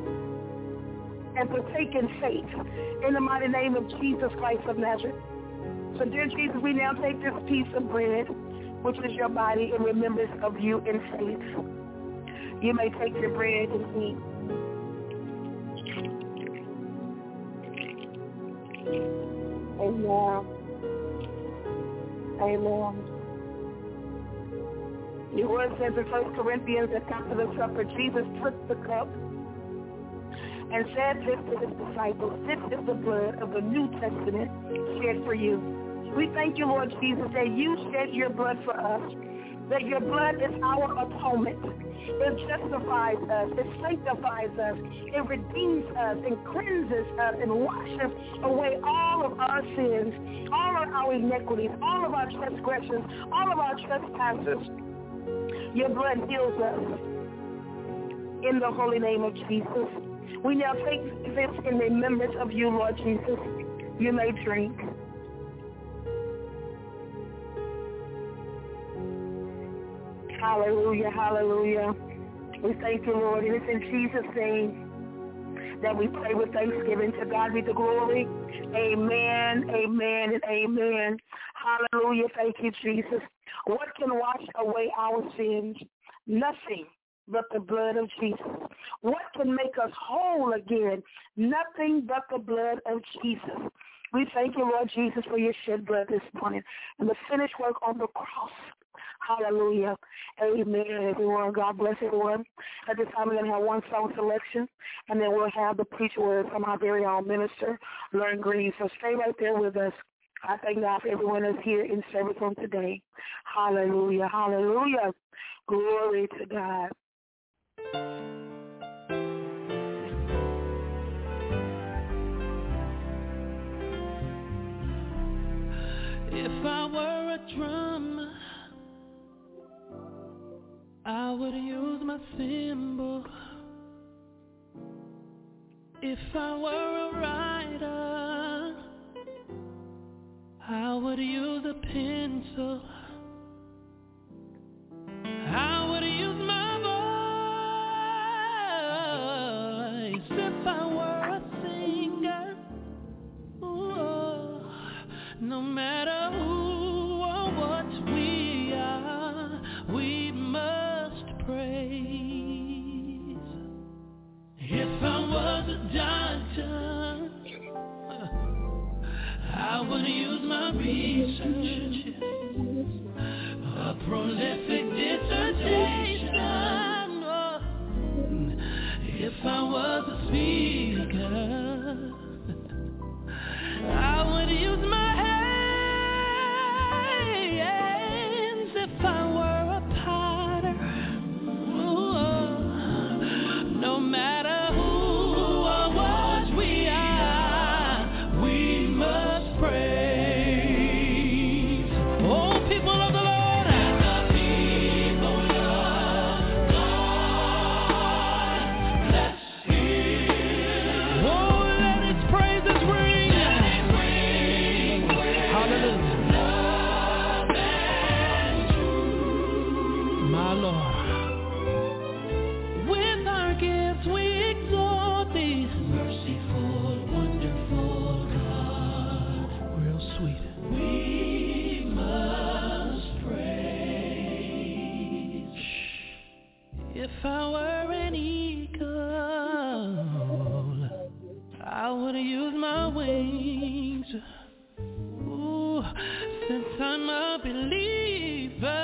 And partake in faith in the mighty name of Jesus Christ of Nazareth. So, dear Jesus, we now take this piece of bread, which is your body, in remembrance of you in faith. You may take your bread and eat. Amen. Amen. Your word says in First Corinthians that after the supper, Jesus took the cup and said this to his disciples, this is the blood of the New Testament shed for you. We thank you, Lord Jesus, that you shed your blood for us, that your blood is our atonement. It justifies us, it sanctifies us, it redeems us and cleanses us and washes away all of our sins, all of our iniquities, all of our transgressions, all of our trespasses. Your blood heals us in the holy name of Jesus. We now take this in remembrance of you, Lord Jesus. You may drink. Hallelujah, hallelujah. We thank you, Lord. It is in Jesus' name that we pray with thanksgiving. To God be the glory. Amen, amen, and amen. Hallelujah. Thank you, Jesus. What can wash away our sins? Nothing but the blood of Jesus. What can make us whole again? Nothing but the blood of Jesus. We thank you, Lord Jesus, for your shed blood this morning and the finished work on the cross. Hallelujah. Amen, everyone. God bless everyone. At this time, we're going to have one song selection, and then we'll have the preacher word from our very own minister, Lauren Green. So stay right there with us. I thank God for everyone that's here in service on today. Hallelujah. Hallelujah. Glory to God. a thimble, if I were a writer, I would use a pencil, I would use my voice. If I were a singer, ooh, no matter who or what we are, we must praise. If I was a doctor, I would use my research, a prolific dissertation. Oh, if I was a speaker, I would use my hands. If I were a potter, oh, no matter who or what we are, we must praise. Oh, people of the Lord, and the people of God, bless Him. Oh, let His praises ring. Let it ring with hallelujah. Love and truth. My Lord, with our gifts we exalt Thee, merciful, wonderful God, real sweet. We must praise. If I were an eagle, I would use my wings. Ooh, since I'm a believer,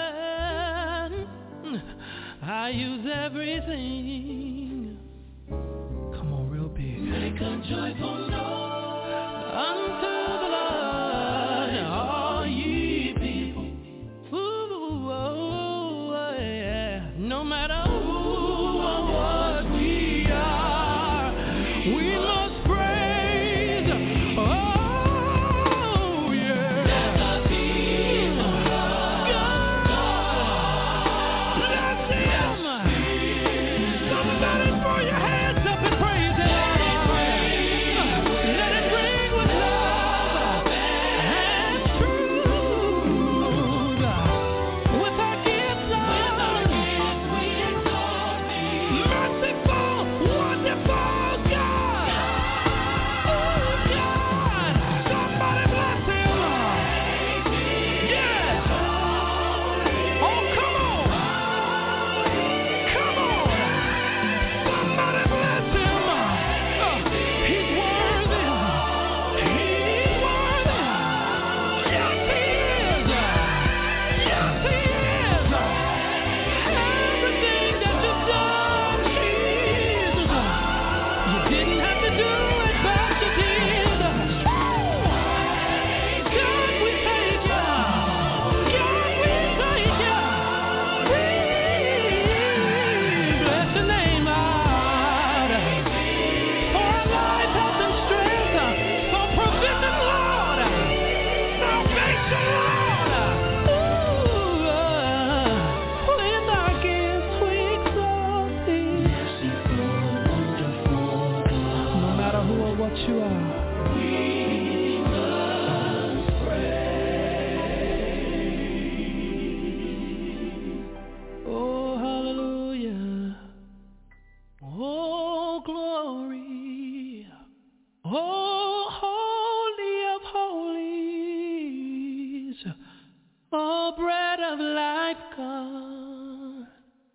I use everything. Come on, real big. Make a joyful noise unto the Lord, all ye people. Ooh, oh, yeah. No matter who or what we are, we must praise. Oh, yeah. Let the people of God bless Him. Somebody throw your hands up and praise Him. Let it ring with love and truth. With our gifts, Lord, we exalt Thee. Merciful, wonderful God. Oh, God. Somebody bless Him. Yes. Oh, come on. Come on. Somebody bless Him. Oh, He's worthy. He's worthy. Yes, He is. Yes, He is. Everything that you've done, Jesus, you didn't have to do it, but you did. God, we thank you. God, we thank you. We bless the name, Lord, for our life, health, and strength, for provision, Lord, salvation, Lord. Ooh, with our gifts we exalt Thee. No matter who or what you are, we must praise. Oh, hallelujah. Oh, glory. Oh, holy of holies. Oh, bread of life, God.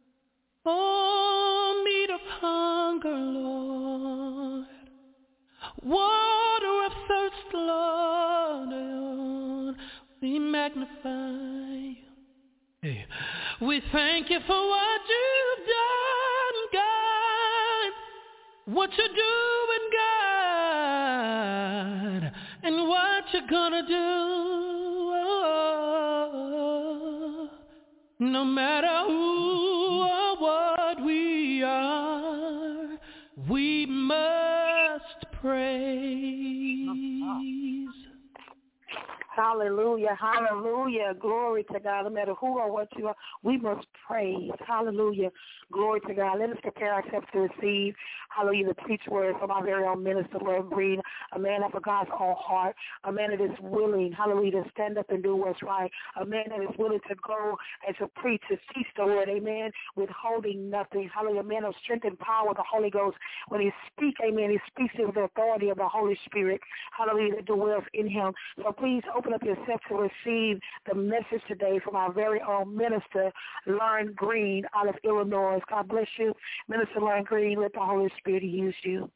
Oh, meat of hunger, Lord. Water of thirst, Lord. We magnify you. Hey. We thank you for what you've done, God. What you're doing, God. And what you're gonna do. No matter who or what we are, we must praise. Hallelujah, hallelujah. Glory to God. No matter who or what you are, we must praise. Hallelujah. Glory to God. Let us prepare ourselves to receive, hallelujah, the preach word from our very own minister, Lord Breed, a man after God's own heart, a man that is willing, hallelujah, to stand up and do what's right, a man that is willing to go and to preach, to teach the word, amen, withholding nothing. Hallelujah, a man of strength and power of the Holy Ghost. When he speaks, amen, he speaks with the authority of the Holy Spirit, hallelujah, that dwells in him. So please open up yourself to receive the message today from our very own minister, Lauren Green, out of Illinois. God bless you, Minister Lauren Green. Let the Holy Spirit use you.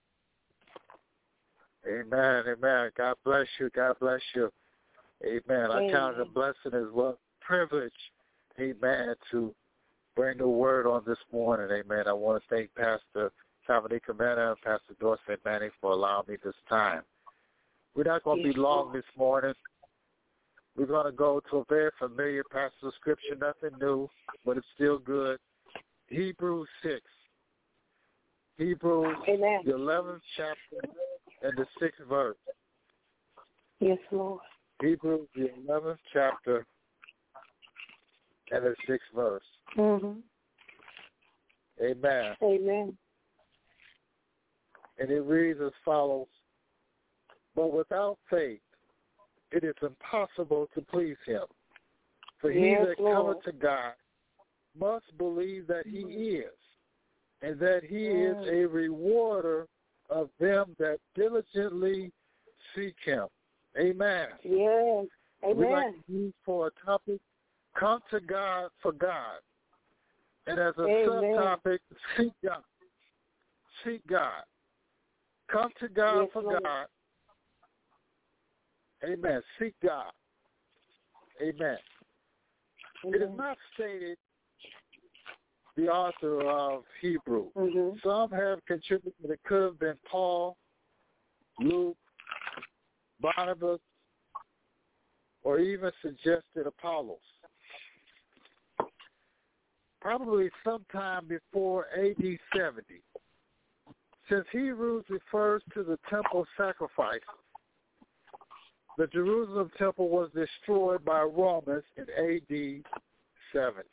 Amen, amen. God bless you, God bless you. Amen. I count it a blessing as well, privilege, amen, to bring the word on this morning, amen. I want to thank Pastor Calvin Commander and Pastor Dorothy Manning for allowing me this time. We're not going to be long this morning. We're going to go to a very familiar passage of Scripture, nothing new, but it's still good. Hebrews six. Hebrews, Amen. The eleventh chapter and the sixth verse. Yes, Lord. Hebrews, the eleventh chapter and the sixth verse. Mm-hmm. Amen. Amen. And it reads as follows: But without faith, it is impossible to please him. For he yes, that Lord. cometh to God must believe that he is, and that he yes. is a rewarder of them that diligently seek him. Amen. Yes. Amen. We'd like to use for a topic, come to God for God. And as a Amen. subtopic, seek God. Seek God. Come to God yes, for Lord. God. Amen. Seek God. Amen. Amen. It is not stated the author of Hebrew. Mm-hmm. Some have contributed that it could have been Paul, Luke, Barnabas, or even suggested Apollos. Probably sometime before A D seventy. Since Hebrews refers to the temple sacrifices, the Jerusalem temple was destroyed by Romans in A D seventy.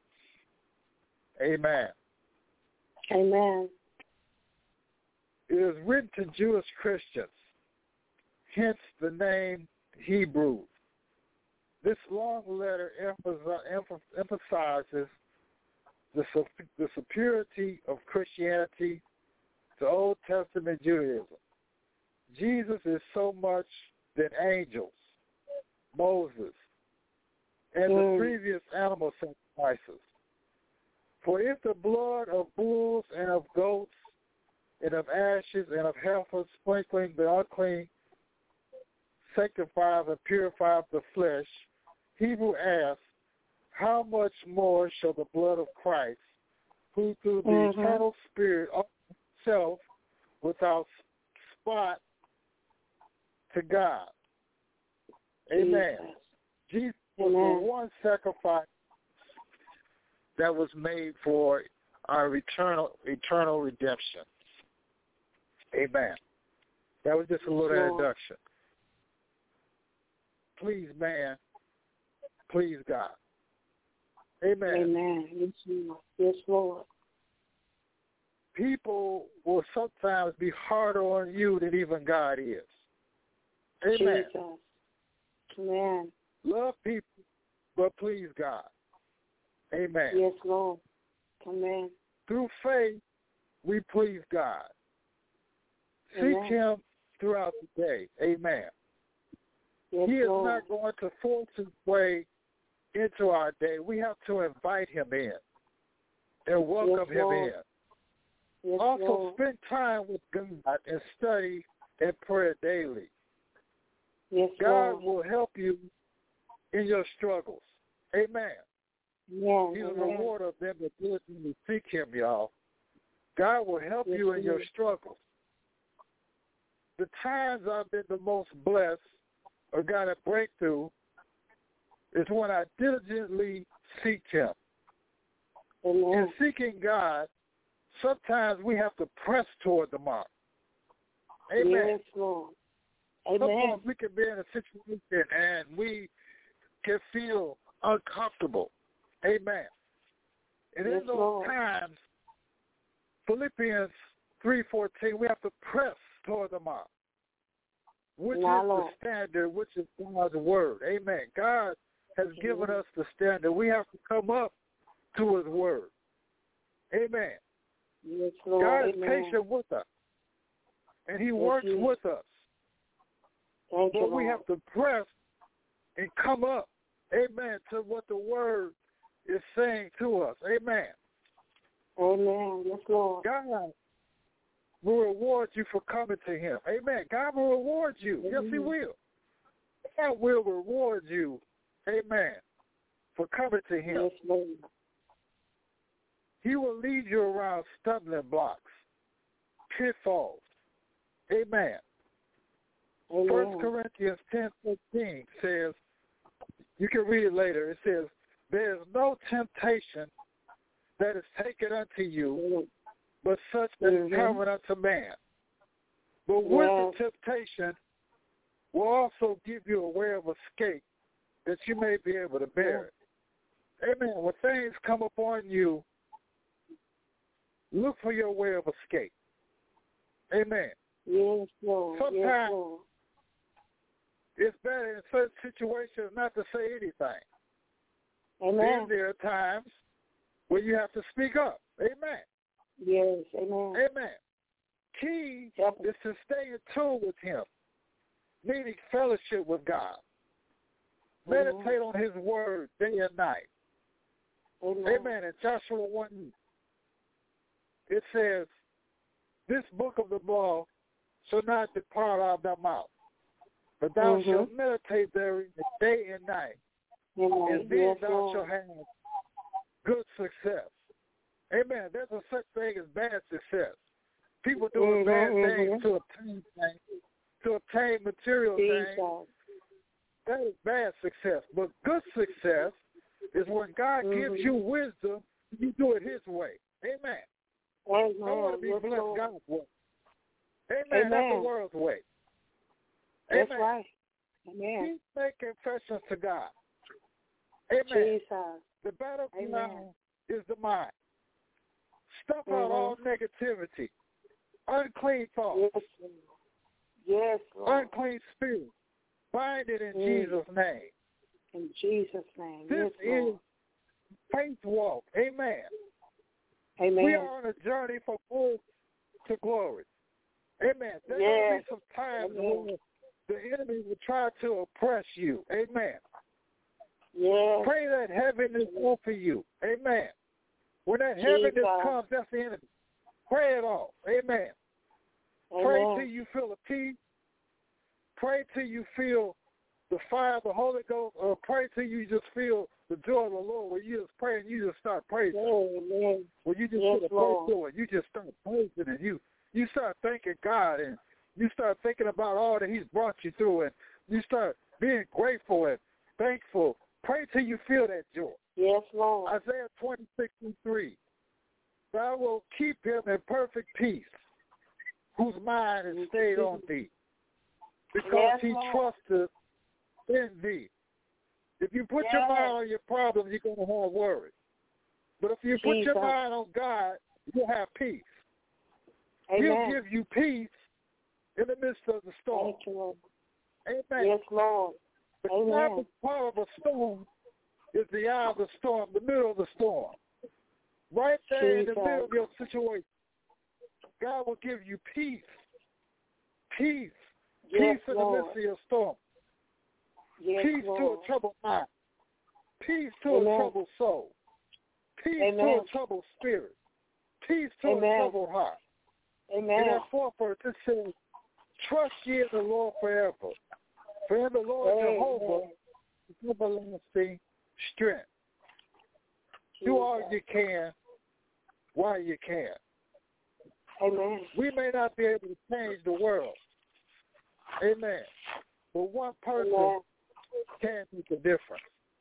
Amen. Amen. It is written to Jewish Christians, hence the name Hebrew. This long letter emphasizes the, the superiority of Christianity to Old Testament Judaism. Jesus is so much than angels, Moses, and mm. the previous animal sacrifices. For if the blood of bulls and of goats and of ashes and of heifers sprinkling the unclean sanctifies and purifies the flesh, Hebrew asks, how much more shall the blood of Christ, who through the mm-hmm. eternal Spirit of himself without spot to God. Amen. Jesus was Amen. the one sacrifice that was made for our eternal eternal redemption. Amen. That was just a little Lord. introduction. Please, man. Please, God. Amen. Amen. Yes, Lord. Yes, Lord. People will sometimes be harder on you than even God is. Amen. Jesus. Amen. Love people, but please God. Amen. Yes, Lord. Amen. Through faith, we please God. Amen. Seek him throughout the day. Amen. Yes, he is Lord. not going to force his way into our day. We have to invite him in and welcome yes, him Lord. in. Yes, also, Lord. spend time with God and study and pray daily. Yes, God Lord. will help you in your struggles. Amen. Yeah, He's amen. a rewarder of them that diligently seek him, y'all. God will help yes, you in yes. your struggles. The times I've been the most blessed or got a breakthrough is when I diligently seek him. Amen. In seeking God, sometimes we have to press toward the mark. Amen. Yes, Lord. Amen. Sometimes we can be in a situation and we can feel uncomfortable. Amen. And yes, in those Lord. times, Philippians three fourteen, we have to press toward the mark, which My is Lord. the standard, which is God's word. Amen. God has given us the standard. We have to come up to his word. Amen. Yes, Lord. God is Amen. patient with us, and he Yes, works he is. with us. Thank you, But we Lord. have to press and come up, amen, to what the word is saying to us. Amen. Amen. Yes, Lord. God will reward you for coming to him. Amen. God will reward you. Amen. Yes, he will. God will reward you, amen, for coming to him. Yes, Lord. He will lead you around stumbling blocks, pitfalls. Amen. Amen. First Corinthians ten fifteen says, you can read it later, it says, there is no temptation that is taken unto you, but such that is Mhm. common unto man. But with Yes. the temptation will also give you a way of escape that you may be able to bear it. Amen. When things come upon you, look for your way of escape. Amen. Yes, Lord. Yes, Sometimes Lord. it's better in certain situations not to say anything. Amen. Then there are times where you have to speak up. Amen. Yes, amen. Amen. Key Yep. is to stay in tune with him, meaning fellowship with God. Amen. Meditate on his word day and night. Amen. Amen. In Joshua one, it says, this book of the law shall not depart out of thy mouth, but thou Mhm. shalt meditate therein day and night, Amen. and then Yes, thou Lord. shalt have good success. Amen. There's a such thing as bad success. People doing Mhm, bad mhm. things to obtain things, to obtain material things. Jesus. That is bad success. But good success is when God Mhm. gives you wisdom, you do it his way. Amen. Amen. I want to be Yes, blessed Lord. God's way. Amen. Amen. Not the world's way. That's Amen. right. Amen. Keep making confessions to God. Amen. Jesus. The battleground Amen. is the mind. Stuff out Mhm. all negativity, unclean thoughts, Yes, Lord. Yes, Lord. unclean spirit. Bind it in Mm. Jesus' name. In Jesus' name. This Yes, Lord. is faith walk. Amen. Amen. We are on a journey from glory to glory. Amen. There Yes. will be some times Amen. when the enemy will try to oppress you. Amen. Yes. Pray that heaven is over you. Amen. When that heaviness Jesus. comes, that's the enemy. Pray it off. Amen. Pray Amen. till you feel a peace. Pray till you feel the fire of the Holy Ghost, or pray till you just feel the joy of the Lord, where you just pray and you just start praising. Amen. When you just Yes, get a Lord. praise to it, you just start praising, and you you start thanking God, and you start thinking about all that He's brought you through, and you start being grateful and thankful. Pray till you feel that joy. Yes, Lord. Isaiah twenty-six and three. Thou wilt keep him in perfect peace, whose mind is stayed on thee, because Yes, he Lord. trusteth in thee. If you put your Yes. mind on your problems, you're going to have worry. But if you put your Jesus. mind on God, you'll have peace. Amen. He'll give you peace in the midst of the storm. Thank you, Lord. Amen. Yes, Lord. The Amen. proper part of a storm is the eye of the storm, the middle of the storm. Right there in the Jesus. middle of your situation, God will give you peace. Peace. Yes, peace in the Lord. midst of your storm. Yes, Peace Lord. to a troubled mind. Peace to Amen. a troubled soul. Peace Amen. to a troubled spirit. Peace to Amen. a troubled heart. Amen. And that fourth verse, it says, trust ye in the Lord forever. For in the Lord Amen. Jehovah is everlasting strength. Do all you can while you can. Amen. We may not be able to change the world. Amen. But one person Amen. can make a difference.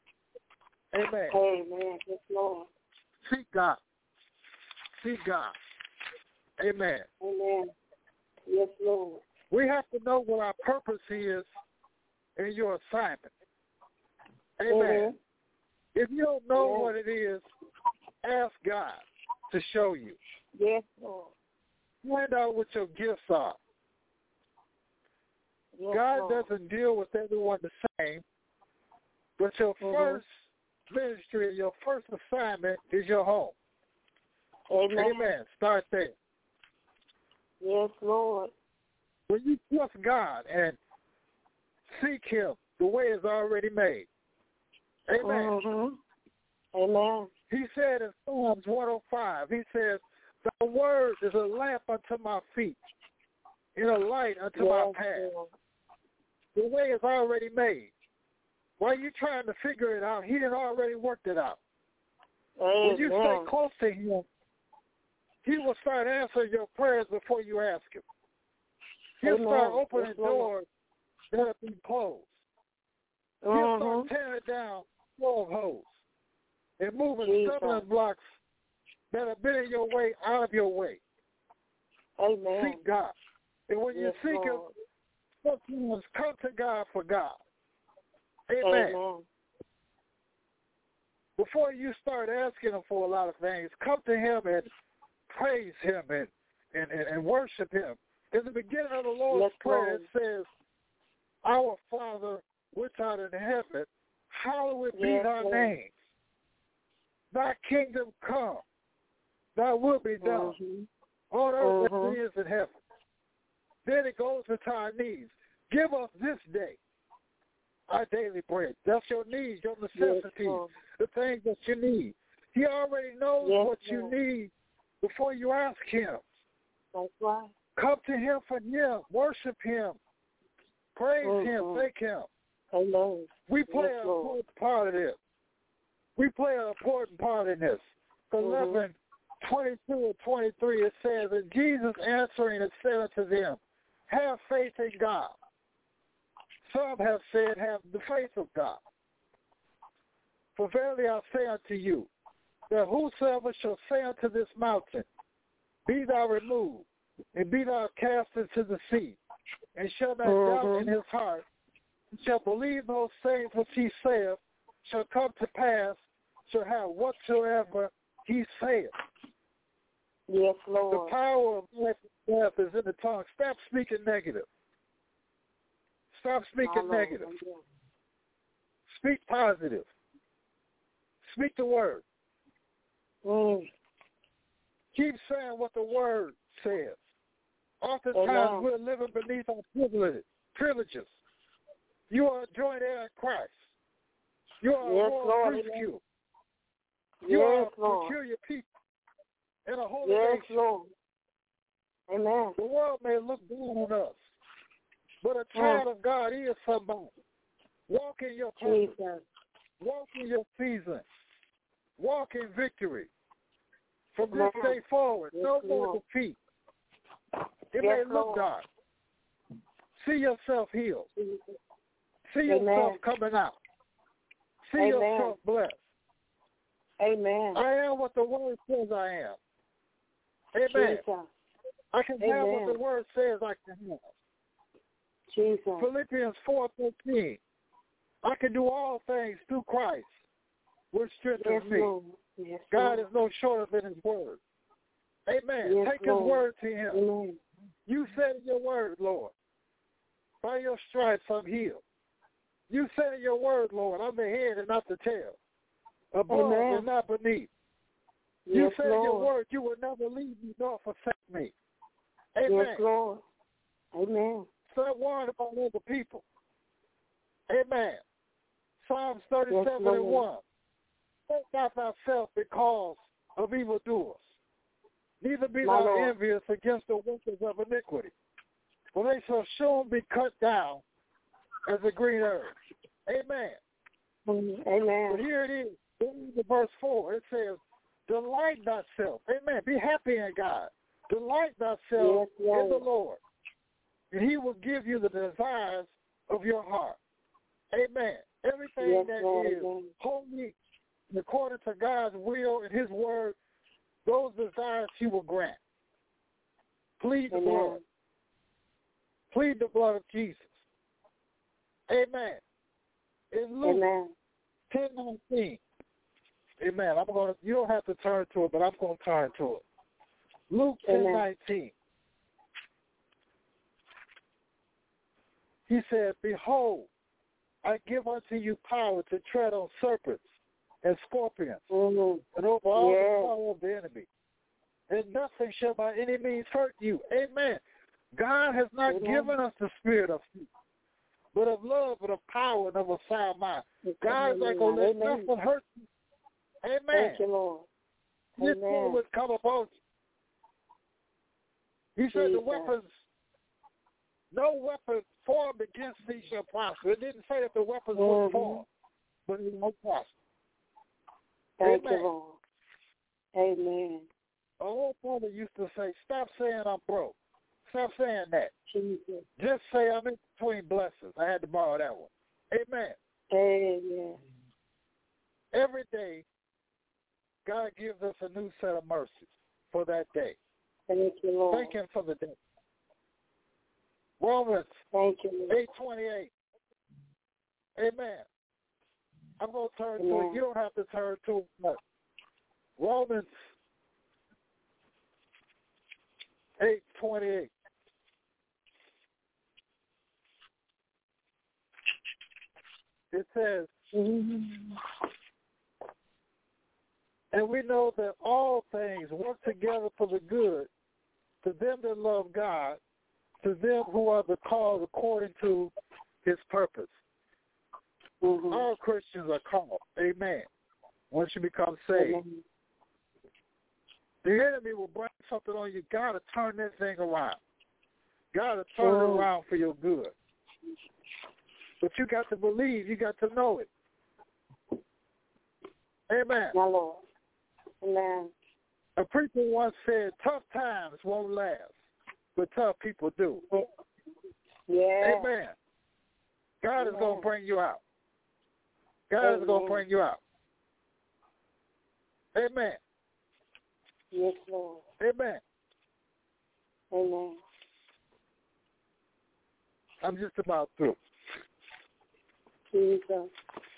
Amen. Amen. Yes, Lord. Seek God. Seek God. Amen. Amen. Yes, Lord. We have to know what our purpose is in your assignment. Amen. Mm-hmm. If you don't know yes. what it is, ask God to show you. Yes, Lord. Find out what your gifts are. Yes, God Lord. doesn't deal with everyone the same, but your mm-hmm. first ministry, your first assignment is your home. Amen. Amen. Start there. Yes, Lord. When you trust God and seek Him, the way is already made. Amen. Mm-hmm. Amen. He said in Psalms one oh five, he says, "Thy word is a lamp unto my feet and a light unto yes, my path." Lord. The way is already made. Why are you trying to figure it out? He had already worked it out. Amen. When you stay close to Him, He will start answering your prayers before you ask Him. He'll Amen. start opening yes, doors that have been closed. Mm-hmm. He'll start tearing down strongholds and moving Jesus. stumbling blocks that have been in your way out of your way. Amen. Seek God. And when yes, you seek Lord. Him, sometimes come to God for God. Amen. Amen. Before you start asking Him for a lot of things, come to Him and praise Him and, and, and, and worship Him. In the beginning of the Lord's yes, Prayer, Lord. it says, "Our Father which art in heaven, hallowed be yes, thy Lord. name. Thy kingdom come, thy will be done mm-hmm. on earth mm-hmm. as it is in heaven." Then it goes into our needs. Give us this day our daily bread. That's your needs, your necessities, yes, the things that you need. He already knows yes, what you Lord. need before you ask Him. That's right. Come to Him for Him. Worship Him. Praise mm-hmm. Him. Thank Him. Amen. We play yes, an Lord. important part of this. We play an important part in this. Mm-hmm. eleven, twenty-two and twenty-three, it says, "And Jesus answering and said unto them, have faith in God." Some have said, have the faith of God. "For verily I say unto you, that whosoever shall say unto this mountain, Be thou removed, and be thou cast into the sea, and shall not mm-hmm. doubt in his heart, and shall believe those things which he saith shall come to pass, shall have whatsoever he saith." Yes, Lord. The power of life and death is in the tongue. Stop speaking negative. Stop speaking My negative. Lord. Speak positive. Speak the word. Mm. Keep saying what the word says. Oftentimes Amen. we're living beneath our privileges. privileges. You are a joint heir in Christ. You are yes, a royal Lord. priesthood. Yes, You are a Lord. peculiar people and a holy Yes, nation. Lord. Amen. The world may look down on us, but a child of God is somebody. Walk in your purpose. Jesus. Walk in your season. Walk in victory. From this Amen. day forward, Yes, no more Lord. defeat. It yes, may look Lord. dark. See yourself healed. Jesus. See Amen. yourself coming out. See Amen. yourself blessed. Amen. I am what the word says I am. Amen. Jesus. I can Amen. have what the word says I can have. Jesus. Philippians four thirteen. I can do all things through Christ, which strengthens Yes, me. Lord. Yes, God Lord. is no shorter than his word. Amen. Yes, Take Lord. his word to him. Amen. You said in your word, Lord, by your stripes I'm healed. You said in your word, Lord, I'm the head and not the tail, above Amen. and not beneath. Yes, You said Lord. in your word you will never leave me nor forsake me. Amen. Yes, Lord. Amen. Stop worrying about other people. Amen. Psalms thirty-seven yes, and one. Think not thyself because of evildoers, neither be My thou Lord. envious against the workers of iniquity, for they shall soon be cut down as a green herb. Amen. Amen. But here it is. In the verse four, it says, delight thyself. Amen. Be happy in God. Delight thyself yes, in the Lord, and he will give you the desires of your heart. Amen. Everything yes, that Lord. is Amen. holy according to God's will and his word, those desires he will grant. Plead the Amen. blood. Plead the blood of Jesus. Amen. In Luke Amen. ten nineteen. Amen. I'm gonna you don't have to turn to it, but I'm gonna turn to it. Luke ten nineteen. He said, behold, I give unto you power to tread on serpents and scorpions, mm-hmm. and over all yeah. the power of the enemy. And nothing shall by any means hurt you. Amen. God has not Amen. given us the spirit of fear, but of love and of power and of a sound mind. God is not going to let Amen. nothing hurt you. Amen. Thank you, Lord. This Amen. one would come upon you. He said Jesus. the weapons, no weapon formed against thee shall prosper. It didn't say that the weapons mm-hmm. would form, but it won't prosper. Thank Amen. you, Lord. Amen. Our old father used to say, stop saying I'm broke. Stop saying that. Jesus. Just say I'm in between blessings. I had to borrow that one. Amen. Amen. Every day, God gives us a new set of mercies for that day. Thank you, Lord. Thank Him for the day. Romans Thank you, eight twenty-eight. Amen. I'm going to turn Amen. to it. You don't have to turn to it much. Romans eight twenty-eight. It says, mm-hmm. and we know that all things work together for the good to them that love God, to them who are the called according to His purpose. Mm-hmm. All Christians are called. Amen. Once you become saved. Amen. The enemy will bring something on you. God to turn that thing around. God to turn mm-hmm. it around for your good. But you got to believe. You got to know it. Amen. My Lord. Amen. A preacher once said, tough times won't last, but tough people do. Yeah. Amen. God Amen. is going to bring you out. God Amen. is going to bring you out. Amen. Yes, Lord. Amen. Amen. I'm just about through. Jesus.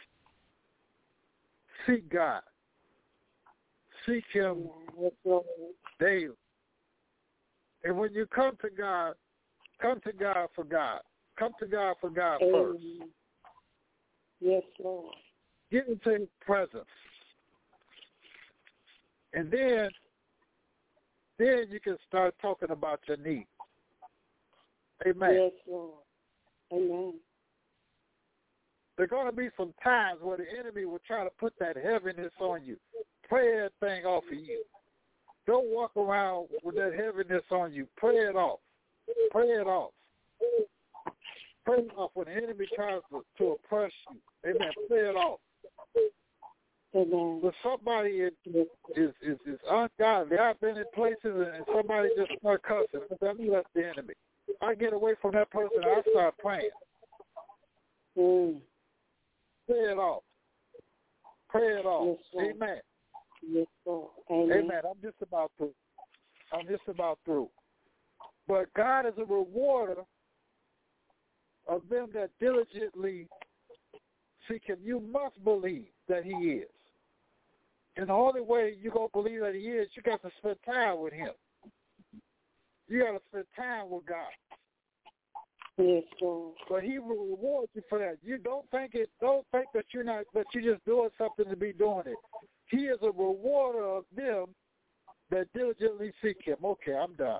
Seek God. Seek Him yes, Lord. daily. And when you come to God, come to God for God. Come to God for God Amen. first. Yes, Lord. Get into His presence. And then, then you can start talking about your needs. Amen. Yes, Lord. Amen. There are going to be some times where the enemy will try to put that heaviness on you. Pray that thing off of you. Don't walk around with that heaviness on you. Pray it off. Pray it off. Pray it off when the enemy tries to, to oppress you. Amen. Pray it off. Amen. When somebody is, is, is, is ungodly, I've been in places and somebody just start cussing. I said, that's the enemy. I get away from that person and I start praying. Mm. Pray it off. Pray it off. Yes, Amen. Yes, Lord. Amen. Amen. I'm just about through. I'm just about through. But God is a rewarder of them that diligently seek Him. You must believe that He is. And the only way you're going to believe that He is, you got to spend time with Him. You got to spend time with God. Yes, Lord. But He will reward you for that. You don't think it. Don't think that you're not. That you're just doing something to be doing it. He is a rewarder of them that diligently seek Him. Okay, I'm done.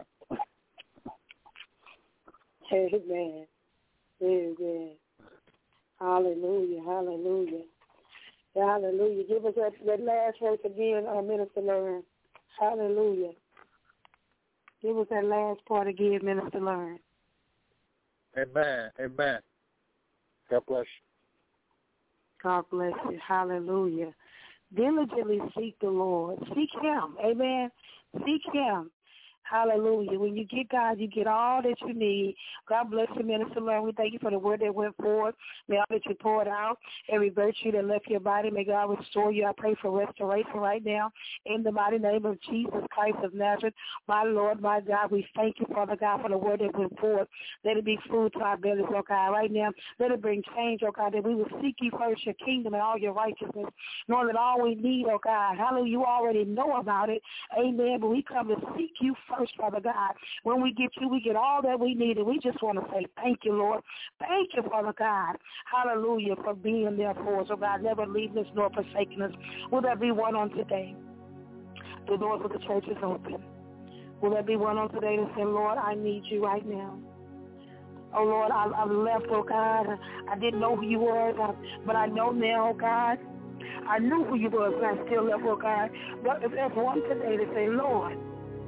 Amen. Amen. Hallelujah. Hallelujah. Hallelujah. Give us that, that last verse again, uh, Minister Learn. Hallelujah. Give us that last part again, Minister Learn. Amen. Amen. God bless you. God bless you. Hallelujah. Diligently seek the Lord. Seek Him. Amen. Seek Him. Hallelujah. When you get God, you get all that you need. God bless you, Minister Lord. We thank you for the word that went forth. May all that you poured out, every virtue that left your body, may God restore you. I pray for restoration right now in the mighty name of Jesus Christ of Nazareth. My Lord, my God, we thank you, Father God, for the word that went forth. Let it be food to our bellies, oh God. Right now, let it bring change, oh God, that we will seek you first, your kingdom and all your righteousness, knowing that all we need, oh God, hallelujah, you already know about it. Amen. But we come to seek you first, Father God. When we get you, we get all that we need, and we just want to say thank you, Lord. Thank you, Father God. Hallelujah, for being there for us, oh God, never leaving us nor forsaking us. Will there be one on today? The doors of the church is open. Will there be one on today that say, Lord, I need you right now? Oh, Lord, I, I've left, oh God. I didn't know who you were, but I know now, oh God. I knew who you were, but I still left, oh God. But if there's one today to say, Lord,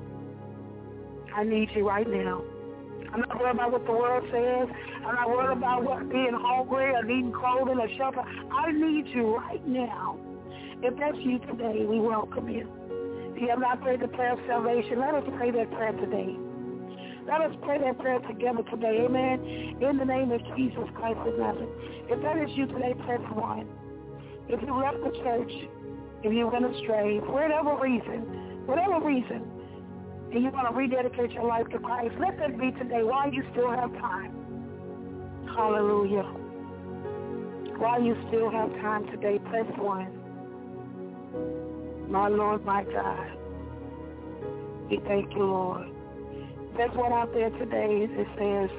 I need you right now. I'm not worried about what the world says. I'm not worried about what being hungry or needing clothing or shelter. I need you right now. If that's you today, we welcome you. If you have not prayed the prayer of salvation, let us pray that prayer today. Let us pray that prayer together today, amen, in the name of Jesus Christ of Nazareth. If that is you today, press one. If you left the church, if you went astray, for whatever reason, whatever reason, and you want to rededicate your life to Christ, let that be today while you still have time. Hallelujah. While you still have time today, press one. My Lord, my God, we thank you, Lord. There's one out there today that says,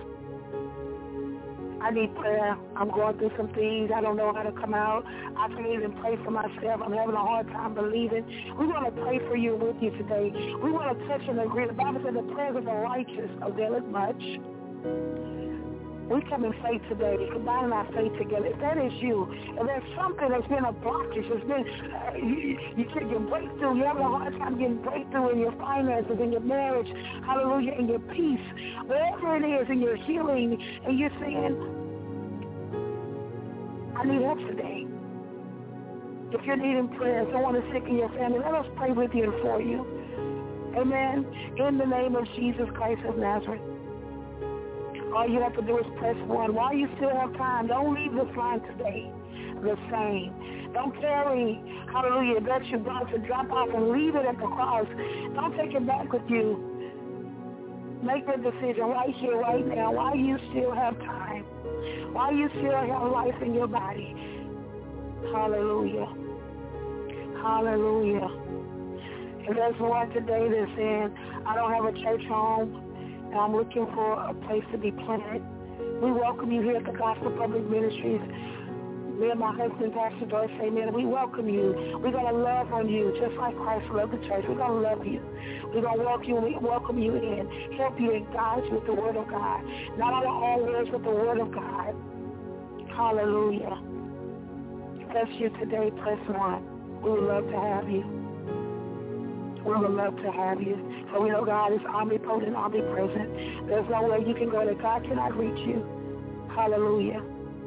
I need prayer. I'm going through some things. I don't know how to come out. I can't even pray for myself. I'm having a hard time believing. We want to pray for you with you today. We want to touch and agree. The Bible says the prayers of the righteous availeth much. We come in faith today, combining our faith together. If that is you, if there's something that's been a blockage, it's been, uh, you, you can't get breakthrough, you're having a hard time getting breakthrough in your finances, in your marriage, hallelujah, in your peace, whatever it is, in your healing, and you're saying, I need help today. If you're needing prayer, someone is sick in your family, let us pray with you and for you. Amen. In the name of Jesus Christ of Nazareth. All you have to do is press one. While you still have time, don't leave this line today the same. Don't carry, hallelujah, that you're about to drop off and leave it at the cross. Don't take it back with you. Make the decision right here, right now, while you still have time, while you still have life in your body. Hallelujah. Hallelujah. If there's one today that's saying, I don't have a church home, and I'm looking for a place to be planted, we welcome you here at the Gospel Public Ministries. Me and my husband, Pastor Dorsey, amen, we welcome you. We're going to love on you just like Christ loved the church. We're going to love you. We're going to welcome you, we welcome you in, help you and guide you with the Word of God. Not our own words, but the Word of God. Hallelujah. If that's you today, press one. We would love to have you. We would love to have you. For we know God is omnipotent, omnipresent. There's no way you can go that God cannot reach you. Hallelujah.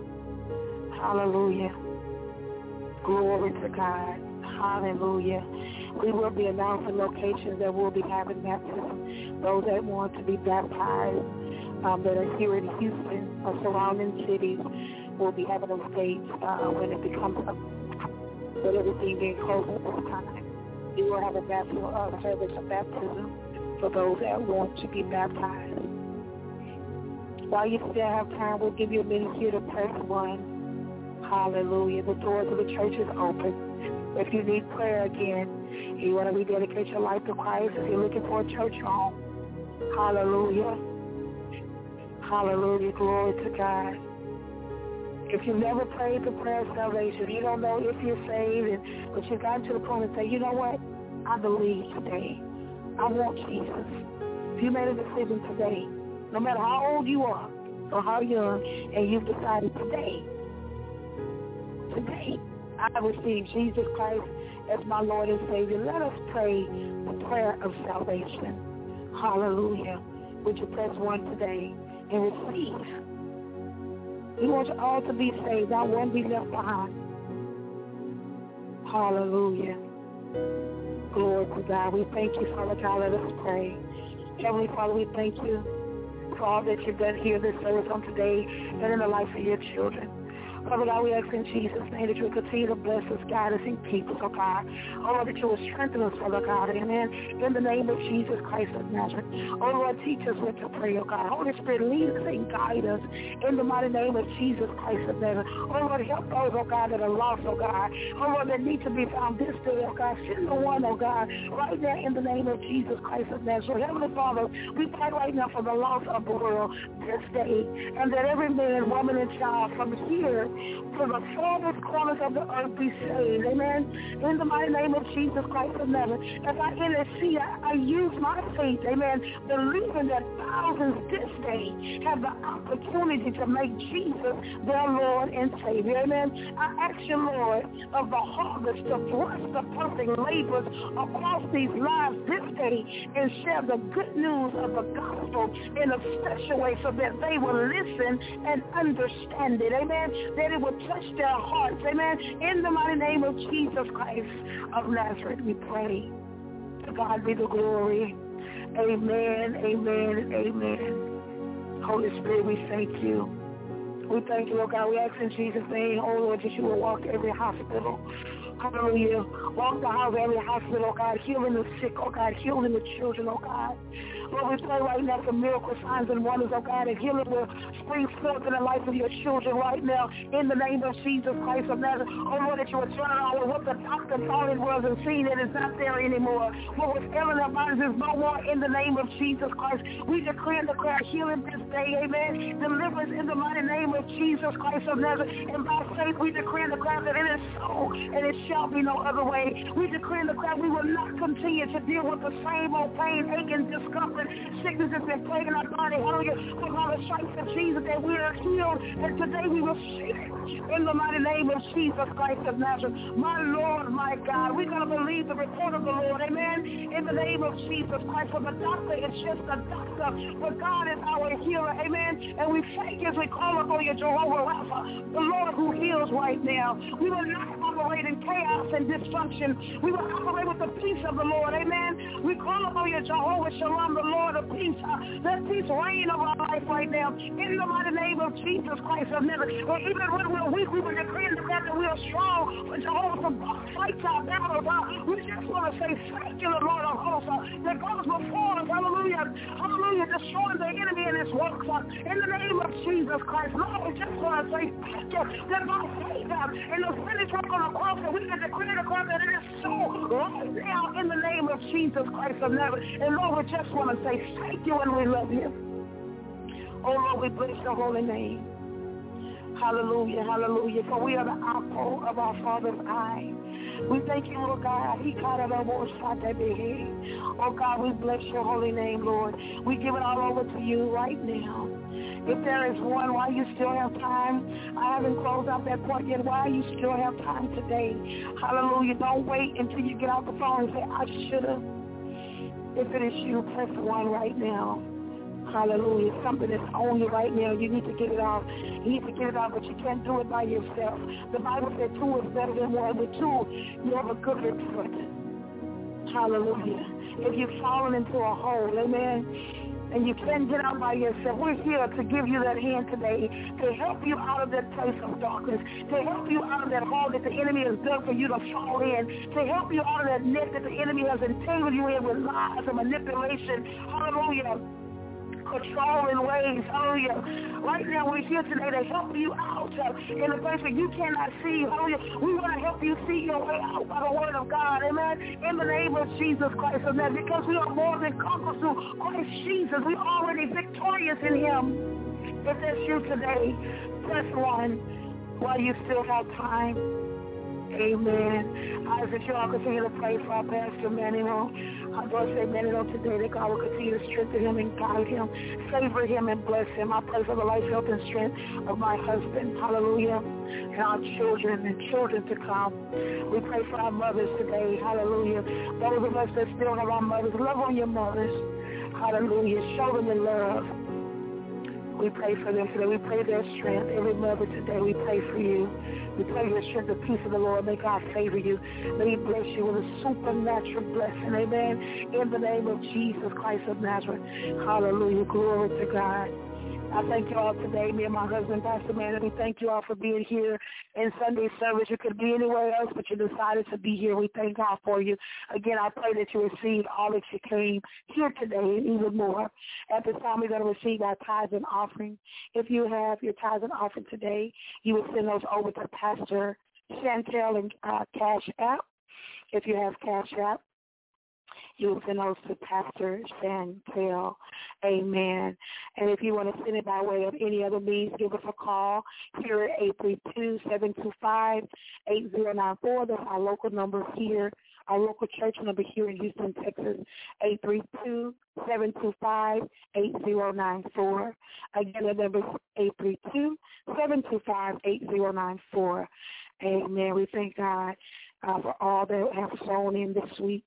Hallelujah. Glory to God. Hallelujah. We will be announcing locations that we'll be having baptism. Those that want to be baptized um, that are here in Houston or surrounding cities will be having those dates uh, when it becomes a, with everything being closed at this time. We will have a baptism, uh, service of baptism for those that want to be baptized. While you still have time, we'll give you a minute here to press one. Hallelujah. The doors of the church is open. If you need prayer again, you want to rededicate your life to Christ, if you're looking for a church home, hallelujah. Hallelujah. Glory to God. If you've never prayed the prayer of salvation, you don't know if you're saved, and, but you've gotten to the point and say, you know what? I believe today. I want Jesus. If you made a decision today, no matter how old you are or how young, and you've decided today, today, I receive Jesus Christ as my Lord and Savior. Let us pray the prayer of salvation. Hallelujah. Would you press one today and receive? We want you all to be saved, not one be left behind. Hallelujah. Glory to God. We thank you, Father God. Let us pray. Heavenly Father, we thank you for all that you've done here this service on today and in the life of your children. Father God, we ask in Jesus' name that you will continue to bless us, guide us, and keep us, oh God. Oh Lord, that you will strengthen us, Father God, amen. In the name of Jesus Christ of Nazareth. Oh Lord, teach us what to pray, oh God. Holy Spirit, lead us and guide us in the mighty name of Jesus Christ of Nazareth. Oh Lord, help those, oh God, that are lost, oh God. Oh Lord, that need to be found this day, oh God. Send the one, oh God, right now in the name of Jesus Christ of Nazareth. Heavenly Father, we pray right now for the lost of the world this day, and that every man, woman, and child from here to the farthest corners of the earth be saved. Amen. In the mighty name of Jesus Christ of Nazareth. As I intercede, I, I use my faith, amen, believing that thousands this day have the opportunity to make Jesus their Lord and Savior. Amen. I ask you, Lord, of the harvest to bless the perfect laborers across these lives this day and share the good news of the gospel in a special way so that they will listen and understand it. Amen. That it will touch their hearts. Amen. In the mighty name of Jesus Christ of Nazareth, we pray. To God be the glory. Amen, amen, and amen. Holy Spirit, we thank you. We thank you, oh God. We ask in Jesus' name, oh Lord, that you will walk every hospital. Hallelujah. Walk the house, every hospital, oh God. Healing the sick, oh God. Healing the children, oh God. Lord, we pray right now for miracle signs and wonders, oh God, and healing will spring forth in the life of your children right now in the name of Jesus Christ of Nazareth. Oh Lord, that you will turn around what the doctor thought it was and see that it's not there anymore. What was ailing their bodies is no more in the name of Jesus Christ. We declare and declare healing this day, amen. Deliverance in the mighty name of Jesus Christ of Nazareth. And by faith, we declare and declare that it is so, and it shall be no other way. We declare and declare we will not continue to deal with the same old pain, aching, discomfort, sickness has been plaguing our body. Hallelujah. For all the stripes of Jesus that we are healed. And today we will see it in the mighty name of Jesus Christ of Nazareth. My Lord, my God, we're going to believe the report of the Lord. Amen. In the name of Jesus Christ. For the doctor is just a doctor. But God is our healer. Amen. And we thank you as we call upon you, Jehovah Rapha, the Lord who heals right now. We will not operate in chaos and dysfunction. We will operate with the peace of the Lord. Amen. We call upon you, Jehovah Shalom, the Lord of peace. Uh, let peace reign over our life right now. In the mighty name of Jesus Christ of Nazareth. Or even when we're weak, we will decree and declare that we are strong. For Jehovah fights our battles. Uh, we just want to say thank you, the Lord of hosts, uh, that goes before us. Hallelujah. Hallelujah. Destroying the enemy and his works. Uh, in the name of Jesus Christ. Lord, we just want to say thank you that by faith uh, in the finished work on the cross that we can decree and declare that it is so right now in the name of Jesus Christ of Nazareth. And Lord, we just want to say thank you and we love you. Oh Lord, we bless your holy name. Hallelujah, hallelujah. For we are the apple of our Father's eye. We thank you, Lord God. Oh God, we bless your holy name, Lord. We give it all over to you right now. If there is one, while you still have time, I haven't closed out that point yet, while you still have time today. Hallelujah. Don't wait until you get off the phone and say, I should have. If it is you, press one right now. Hallelujah. Something that's on you right now. You need to get it off. You need to get it off, but you can't do it by yourself. The Bible said two is better than one. With two, you have a good report. Hallelujah. If you've fallen into a hole, amen, and you can't get out by yourself, we're here to give you that hand today, to help you out of that place of darkness, to help you out of that hole that the enemy has dug for you to fall in, to help you out of that net that the enemy has entangled you in with lies and manipulation. Hallelujah. Controlling ways, hallelujah. Right now we're here today to help you out uh, in a place where you cannot see, hallelujah. We want to help you see your way out by the word of God, amen. In the name of Jesus Christ of Nazareth, because we are more than conquerors through Christ Jesus. We're already victorious in him. If that's you today, press one while you still have time. Amen. I ask that you all continue to pray for our Pastor Manino. Our Lord say Manino today that God will continue to strengthen him and guide him, favor him and bless him. I pray for the life, health, and strength of my husband. Hallelujah. And our children and children to come. We pray for our mothers today. Hallelujah. Those of us that still have our mothers, love on your mothers. Hallelujah. Show them the love. We pray for them today. We pray their strength. Every mother today, we pray for you. We pray your strength, the peace of the Lord. May God favor you. May he bless you with a supernatural blessing. Amen. In the name of Jesus Christ of Nazareth. Hallelujah. Glory to God. I thank you all today, me and my husband, Pastor Manny. We thank you all for being here in Sunday service. You could be anywhere else, but you decided to be here. We thank God for you. Again, I pray that you receive all that you came here today and even more. At this time, we're going to receive our tithes and offering. If you have your tithes and offering today, you will send those over to Pastor Chantel and uh, Cash App. If you have Cash App, you will send those to Pastor Chantel. Amen. And if you want to send it by way of any other means, give us a call here at eight three two, seven two five, eight zero nine four. That's our local number here, our local church number here in Houston, Texas, eight three two, seven two five, eight zero nine four. Again, the number is eight three two, seven two five, eight zero nine four. Amen. We thank God uh, for all that have sown in this week.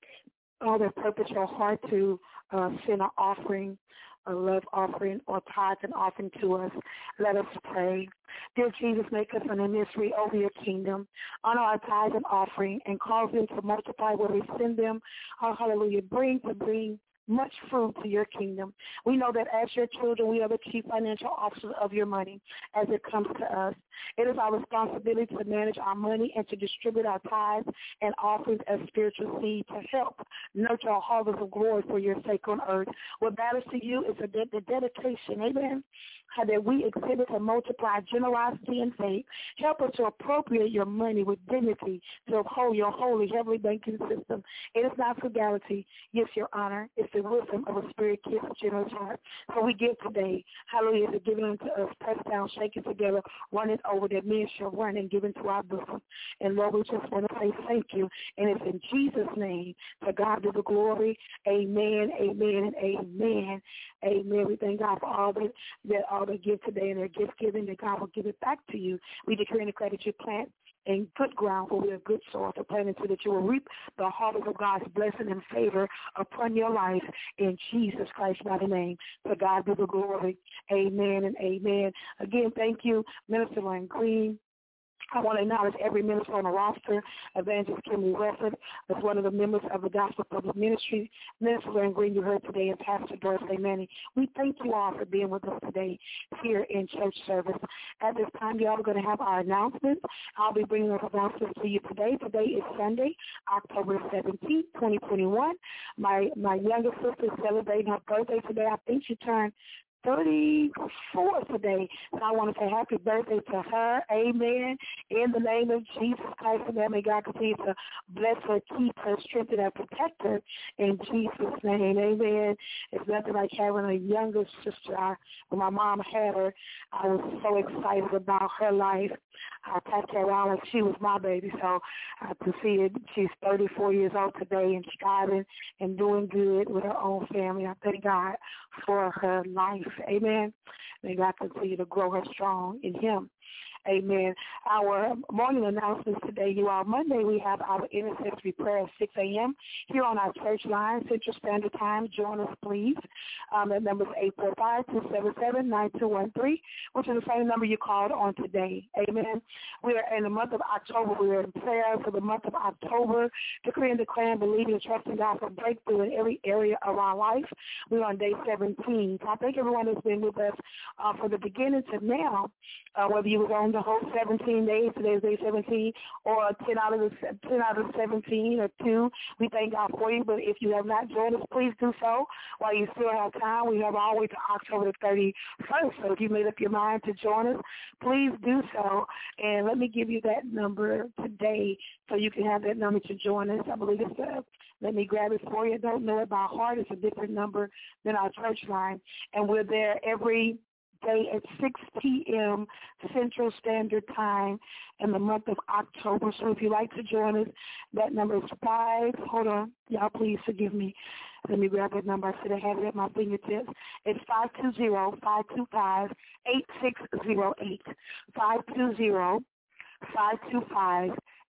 All that purpose your heart to uh, send an offering, a love offering, or tithes and offering to us. Let us pray. Dear Jesus, make us an emissary over your kingdom. Honor our tithes and offering and cause them to multiply where we send them. Oh, hallelujah. Bring to bring much fruit to your kingdom. We know that as your children, we are the chief financial officers of your money as it comes to us. It is our responsibility to manage our money and to distribute our tithes and offerings as spiritual seed to help nurture a harvest of glory for your sake on earth. What matters to you is the, de- the dedication, amen, how that we exhibit and multiply generosity and faith. Help us to appropriate your money with dignity to uphold your holy heavenly banking system. It is not frugality, yes, your honor. It's the wisdom of a spirit-kissed generous heart. So we give today, hallelujah, is given unto us, pressed down, shaken together, running over, that men shall run and give into our bosom. And Lord, we just want to say thank you. And it's in Jesus' name, to God be the glory. Amen, amen, and amen. Amen. We thank God for all that, that all they give today and their gift giving, that God will give it back to you. We decree and declare that you plant in good ground where we are good soil to plant into, that you will reap the harvest of God's blessing and favor upon your life in Jesus Christ's mighty name. To God be the glory. Amen and amen. Again, thank you, Minister Lynn Green. I want to acknowledge every minister on the roster. Evangelist Kimberly Rufford is one of the members of the Gospel Public Ministry. Minister Lynn Green, you heard today, and Pastor Dorothy Manny. We thank you all for being with us today here in church service. At this time, y'all are going to have our announcements. I'll be bringing those announcements to you today. Today is Sunday, October seventeenth, twenty twenty-one. My, my youngest sister is celebrating her birthday today. I think she turned thirty-four today. And I want to say happy birthday to her. Amen. In the name of Jesus Christ, and may God continue to bless her, keep her, strengthen her, protect her. In Jesus' name, amen. It's nothing like having a younger sister. I, when my mom had her, I was so excited about her life. I passed her around like she was my baby. So uh, to see it, she's thirty-four years old today and striving and doing good with her own family. I thank God for her life. Amen. May God continue to grow her strong in him. Amen. Our morning announcements today, you all. Monday, we have our intercessory prayer at six a.m. here on our church line, Central Standard Time. Join us, please. Um, that number is eight four five, two seven seven, nine two one three, which is the same number you called on today. Amen. We are in the month of October. We are in prayer for the month of October, decreeing, declaring, believing, and trusting God for breakthrough in every area of our life. We're on day seventeen. So I thank everyone has been with us uh, from the beginning to now, uh, whether you were on the whole seventeen days, today's day seventeen, or ten out of the ten out of seventeen, or two. We thank God for you. But if you have not joined us, please do so while you still have time. We have all the way to October the thirty-first. So if you made up your mind to join us, please do so. And let me give you that number today so you can have that number to join us. I believe it's uh, let me grab it for you. I don't know it by heart. It's a different number than our church line. And we're there every day at six p.m. Central Standard Time in the month of October. So if you'd like to join us, that number is five. Hold on. Y'all please forgive me. Let me grab that number. I should have had it at my fingertips. It's five two zero, five two five, eight six zero eight. five two zero, five two five,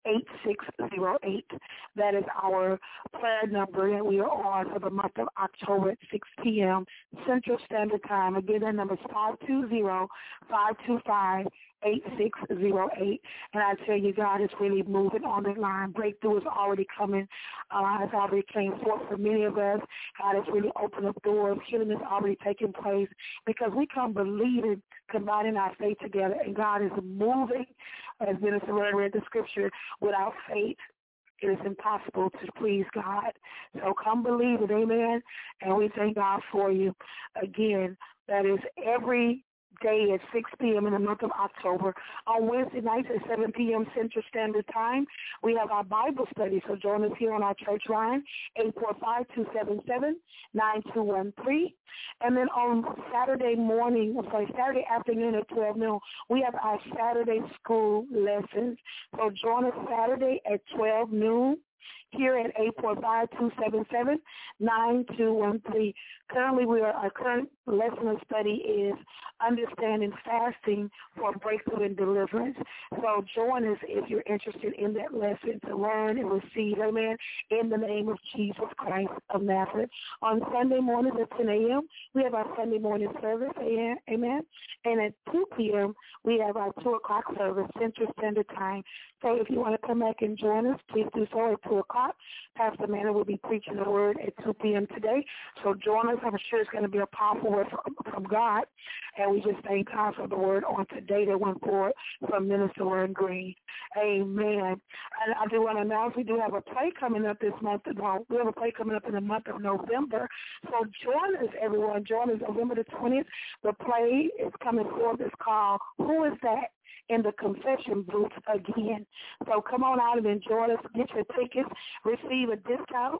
eight six zero eight. That is our prayer number that we are on for the month of October at six p.m. Central Standard Time. Again, that number is five two zero, five two five, eight six zero eight. And I tell you, God is really moving on the line. Breakthrough is already coming. Uh, it's already came forth for many of us. God has really opened up doors. Healing is already taking place because we come believing, combining our faith together, and God is moving. As Minister Word read the scripture, without faith, it is impossible to please God. So come believe it, amen. And we thank God for you. Again, that is every day at six p.m. in the month of October. On Wednesday nights at seven p.m. Central Standard Time, we have our Bible study. So join us here on our church line, eight four five, two seven seven, nine two one three. And then on Saturday morning, I'm sorry, Saturday afternoon at twelve noon, we have our Saturday school lessons. So join us Saturday at twelve noon. Here at eight four five, two seven seven, nine two one three. Currently, we are, our current lesson of study is Understanding Fasting for Breakthrough and Deliverance. So join us if you're interested in that lesson to learn and receive, amen, in the name of Jesus Christ of Nazareth. On Sunday mornings at ten a.m., we have our Sunday morning service, amen, and at two p.m., we have our two o'clock service, Central Standard Time. So if you want to come back and join us, please do so at two o'clock. Pastor Manna will be preaching the word at two p.m. today. So join us. I'm sure it's going to be a powerful word from, from God. And we just thank God for the word on today that went forward from Minister Warren Green. Amen. And I do want to announce we do have a play coming up this month. Well, we have a play coming up in the month of November. So join us, everyone. Join us November the twentieth. The play is coming forth. It's called Who Is That? In the confession booth again. So come on out and enjoy us. Get your tickets. Receive a discount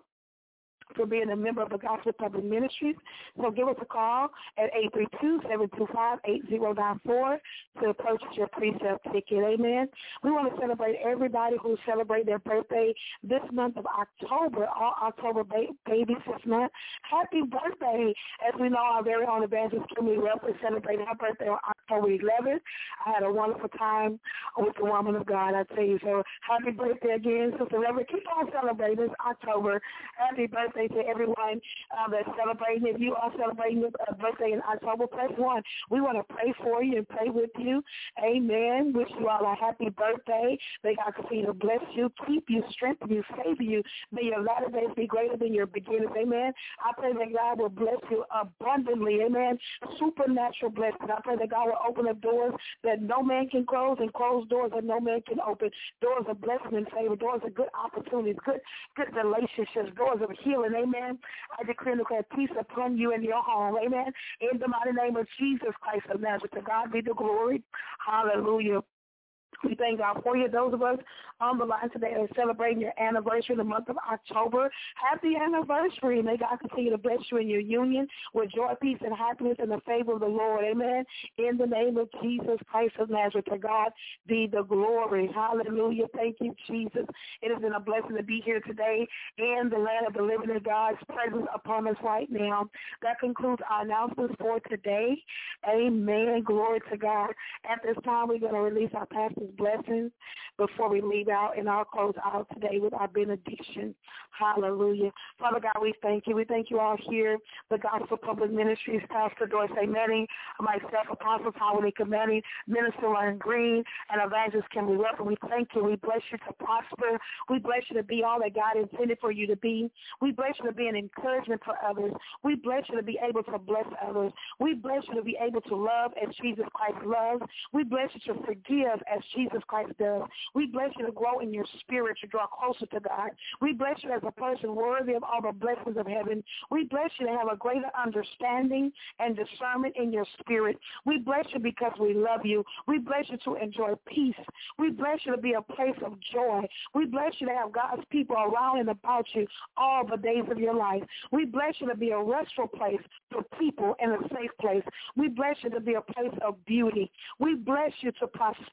for being a member of the Gospel Public Ministries. So give us a call at eight three two, seven two five, eight zero nine four to purchase your pre-sale ticket. Amen. We want to celebrate everybody who celebrate their birthday this month of October, all October ba- babies this month. Happy birthday. As we know, our very own evangelist Kimberly Ruff is celebrating her birthday on October eleventh. I had a wonderful time with the woman of God, I tell you. So happy birthday again, Sister Reverend. Keep on celebrating this October. Happy birthday to everyone uh, that's celebrating. If you are celebrating a uh, birthday in October, press one. We want to pray for you and pray with you. Amen. Wish you all a happy birthday. May God continue to bless you, keep you, strengthen you, save you. May your latter days be greater than your beginnings. Amen. I pray that God will bless you abundantly. Amen. Supernatural blessings. I pray that God will open up doors that no man can close and close doors that no man can open. Doors of blessing and favor. Doors of good opportunities, good, good relationships, doors of healing. Amen. I decree and declare peace upon you and your home. Amen. In the mighty name of Jesus Christ of Nazareth. To God be the glory. Hallelujah. We thank God for you. Those of us on the line today are celebrating your anniversary in the month of October. Happy anniversary. May God continue to bless you in your union with joy, peace, and happiness in the favor of the Lord. Amen. In the name of Jesus Christ of Nazareth, to God be the glory. Hallelujah. Thank you, Jesus. It has been a blessing to be here today in the land of the living and God's presence upon us right now. That concludes our announcements for today. Amen. Glory to God. At this time, we're going to release our pastor's blessings before we leave out, and I'll close out today with our benediction. Hallelujah. Father God, we thank you. We thank you all here, the Gospel Public Ministries, Pastor Dorsey Manning, myself, Apostle Tawanika Manning, Minister Warren Green, and Evangelist Kimberly Ruff. We thank you. We bless you to prosper. We bless you to be all that God intended for you to be. We bless you to be an encouragement for others. We bless you to be able to bless others. We bless you to be able to love as Jesus Christ loves. We bless you to forgive as Jesus Christ does. We bless you to grow in your spirit, to draw closer to God. We bless you as a person worthy of all the blessings of heaven. We bless you to have a greater understanding and discernment in your spirit. We bless you because we love you. We bless you to enjoy peace. We bless you to be a place of joy. We bless you to have God's people around and about you all the days of your life. We bless you to be a restful place for people and a safe place. We bless you to be a place of beauty. We bless you to prosperity.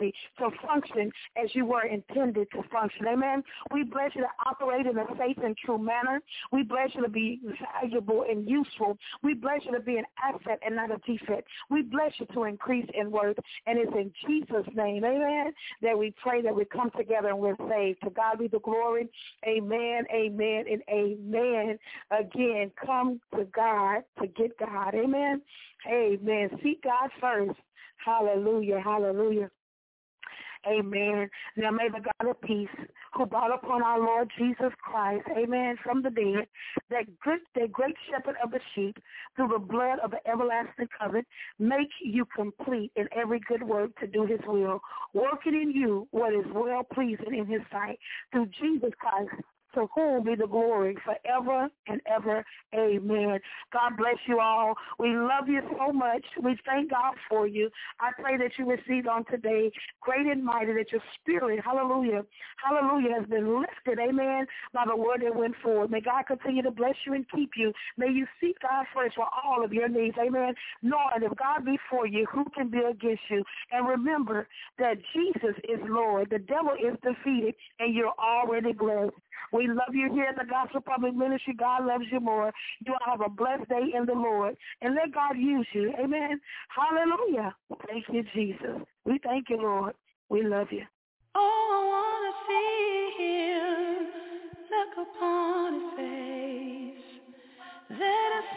ability to function as you were intended to function. Amen. We bless you to operate in a safe and true manner. We bless you to be valuable and useful. We bless you to be an asset and not a defect. We bless you to increase in worth. And it's in Jesus' name, amen, that we pray that we come together and we're saved. To God be the glory. Amen, amen, and amen. Again, come to God to get God. Amen. Amen. Seek God first. Hallelujah. Hallelujah. Amen. Now may the God of peace, who brought upon our Lord Jesus Christ, amen, from the dead, that good, that great shepherd of the sheep, through the blood of the everlasting covenant, make you complete in every good work to do his will, working in you what is well pleasing in his sight, through Jesus Christ, to whom be the glory forever and ever. Amen. God bless you all. We love you so much. We thank God for you. I pray that you receive on today great and mighty, that your spirit, hallelujah, hallelujah, has been lifted, amen, by the word that went forward. May God continue to bless you and keep you. May you seek God first for all of your needs, amen, knowing if God be for you, who can be against you? And remember that Jesus is Lord. The devil is defeated, and you're already blessed. We love you here in the Gospel Public Ministry. God loves you more. You all have a blessed day in the Lord. And let God use you. Amen. Hallelujah. Thank you, Jesus. We thank you, Lord. We love you. Oh, I want to see him look upon his face. Let us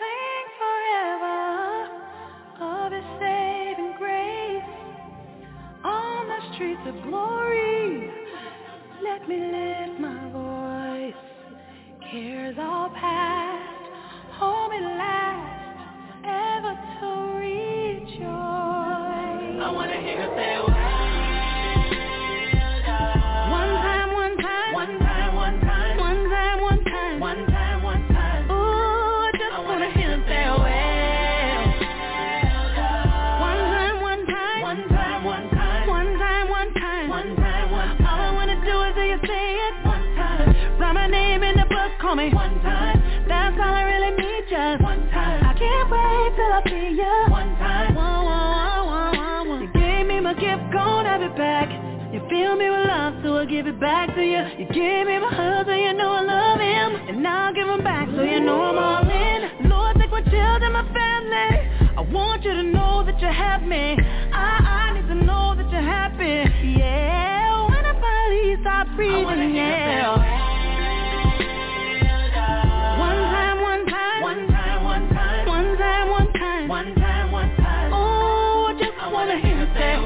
sing forever of his saving grace. On the streets of glory, let me lift my voice. Cares all past, hold me last, ever to rejoice. I want to hear her say, one time, one time, one time, one time, one time, one time, one time, one time. Ooh, I just want to hear her say, well, one time, one time, one time, one time, one time, one time, one time, one time. All I want to do is hear you say it one time. Write my name in the book, call me one time. That's all I really need, just one time. I can't wait till I see you one time. Whoa, whoa, whoa, whoa, whoa. You gave me my gift, gon' have it back. You fill me with love, so I give it back to you. You gave me my husband, so you know I love him. And now I'll give him back, so you know I'm all in. Lord, take my children, my family. I want you to know that you have me. I, I need to know that you're happy. Yeah, when I finally stop breathing, yeah. One time, one time, one time, one time, one time, one time, one time, one time. Oh, I just wanna hear you say,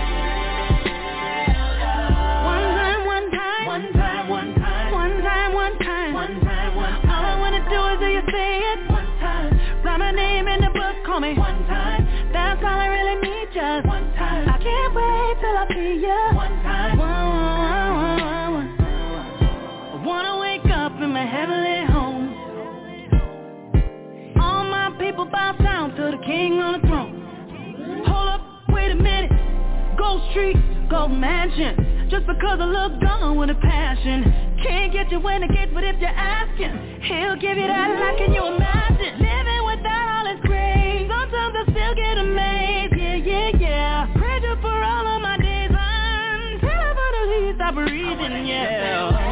one time, one time, one time, one time, one time, one time, one time, one time. All I wanna do is hear you say it one time. Write my name in the book, call me one time. That's all I really need, just one time. I can't wait till I see you one time. Whoa, whoa, whoa, whoa. I wanna wake up in my heavenly home. All my people bow down to the King on the throne. Hold up, wait a minute. Gold Street, Gold Mansion. Just because I look gone with a passion. Can't get you in the gate, but if you're asking, he'll give you that life, can you imagine? Living without all his grace. Sometimes I still get amazed, yeah, yeah, yeah. Praise you for all of my days until I finally stop breathing, yeah.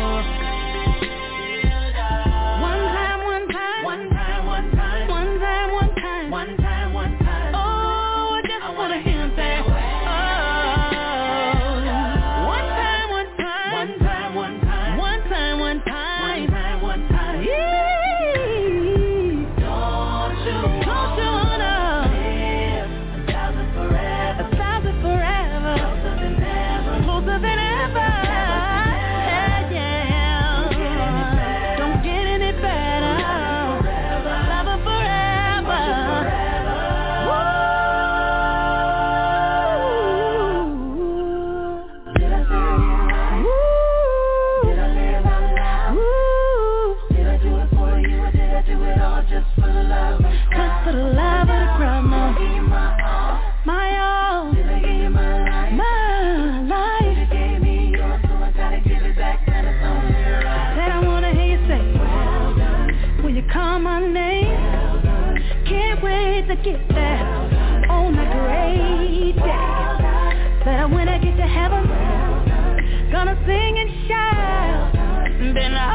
One time, one time, one time, one time, one time, one time, one time, one time. Oh, I just wanna hear him say, one time, one time, one time, one time. Yeah. been a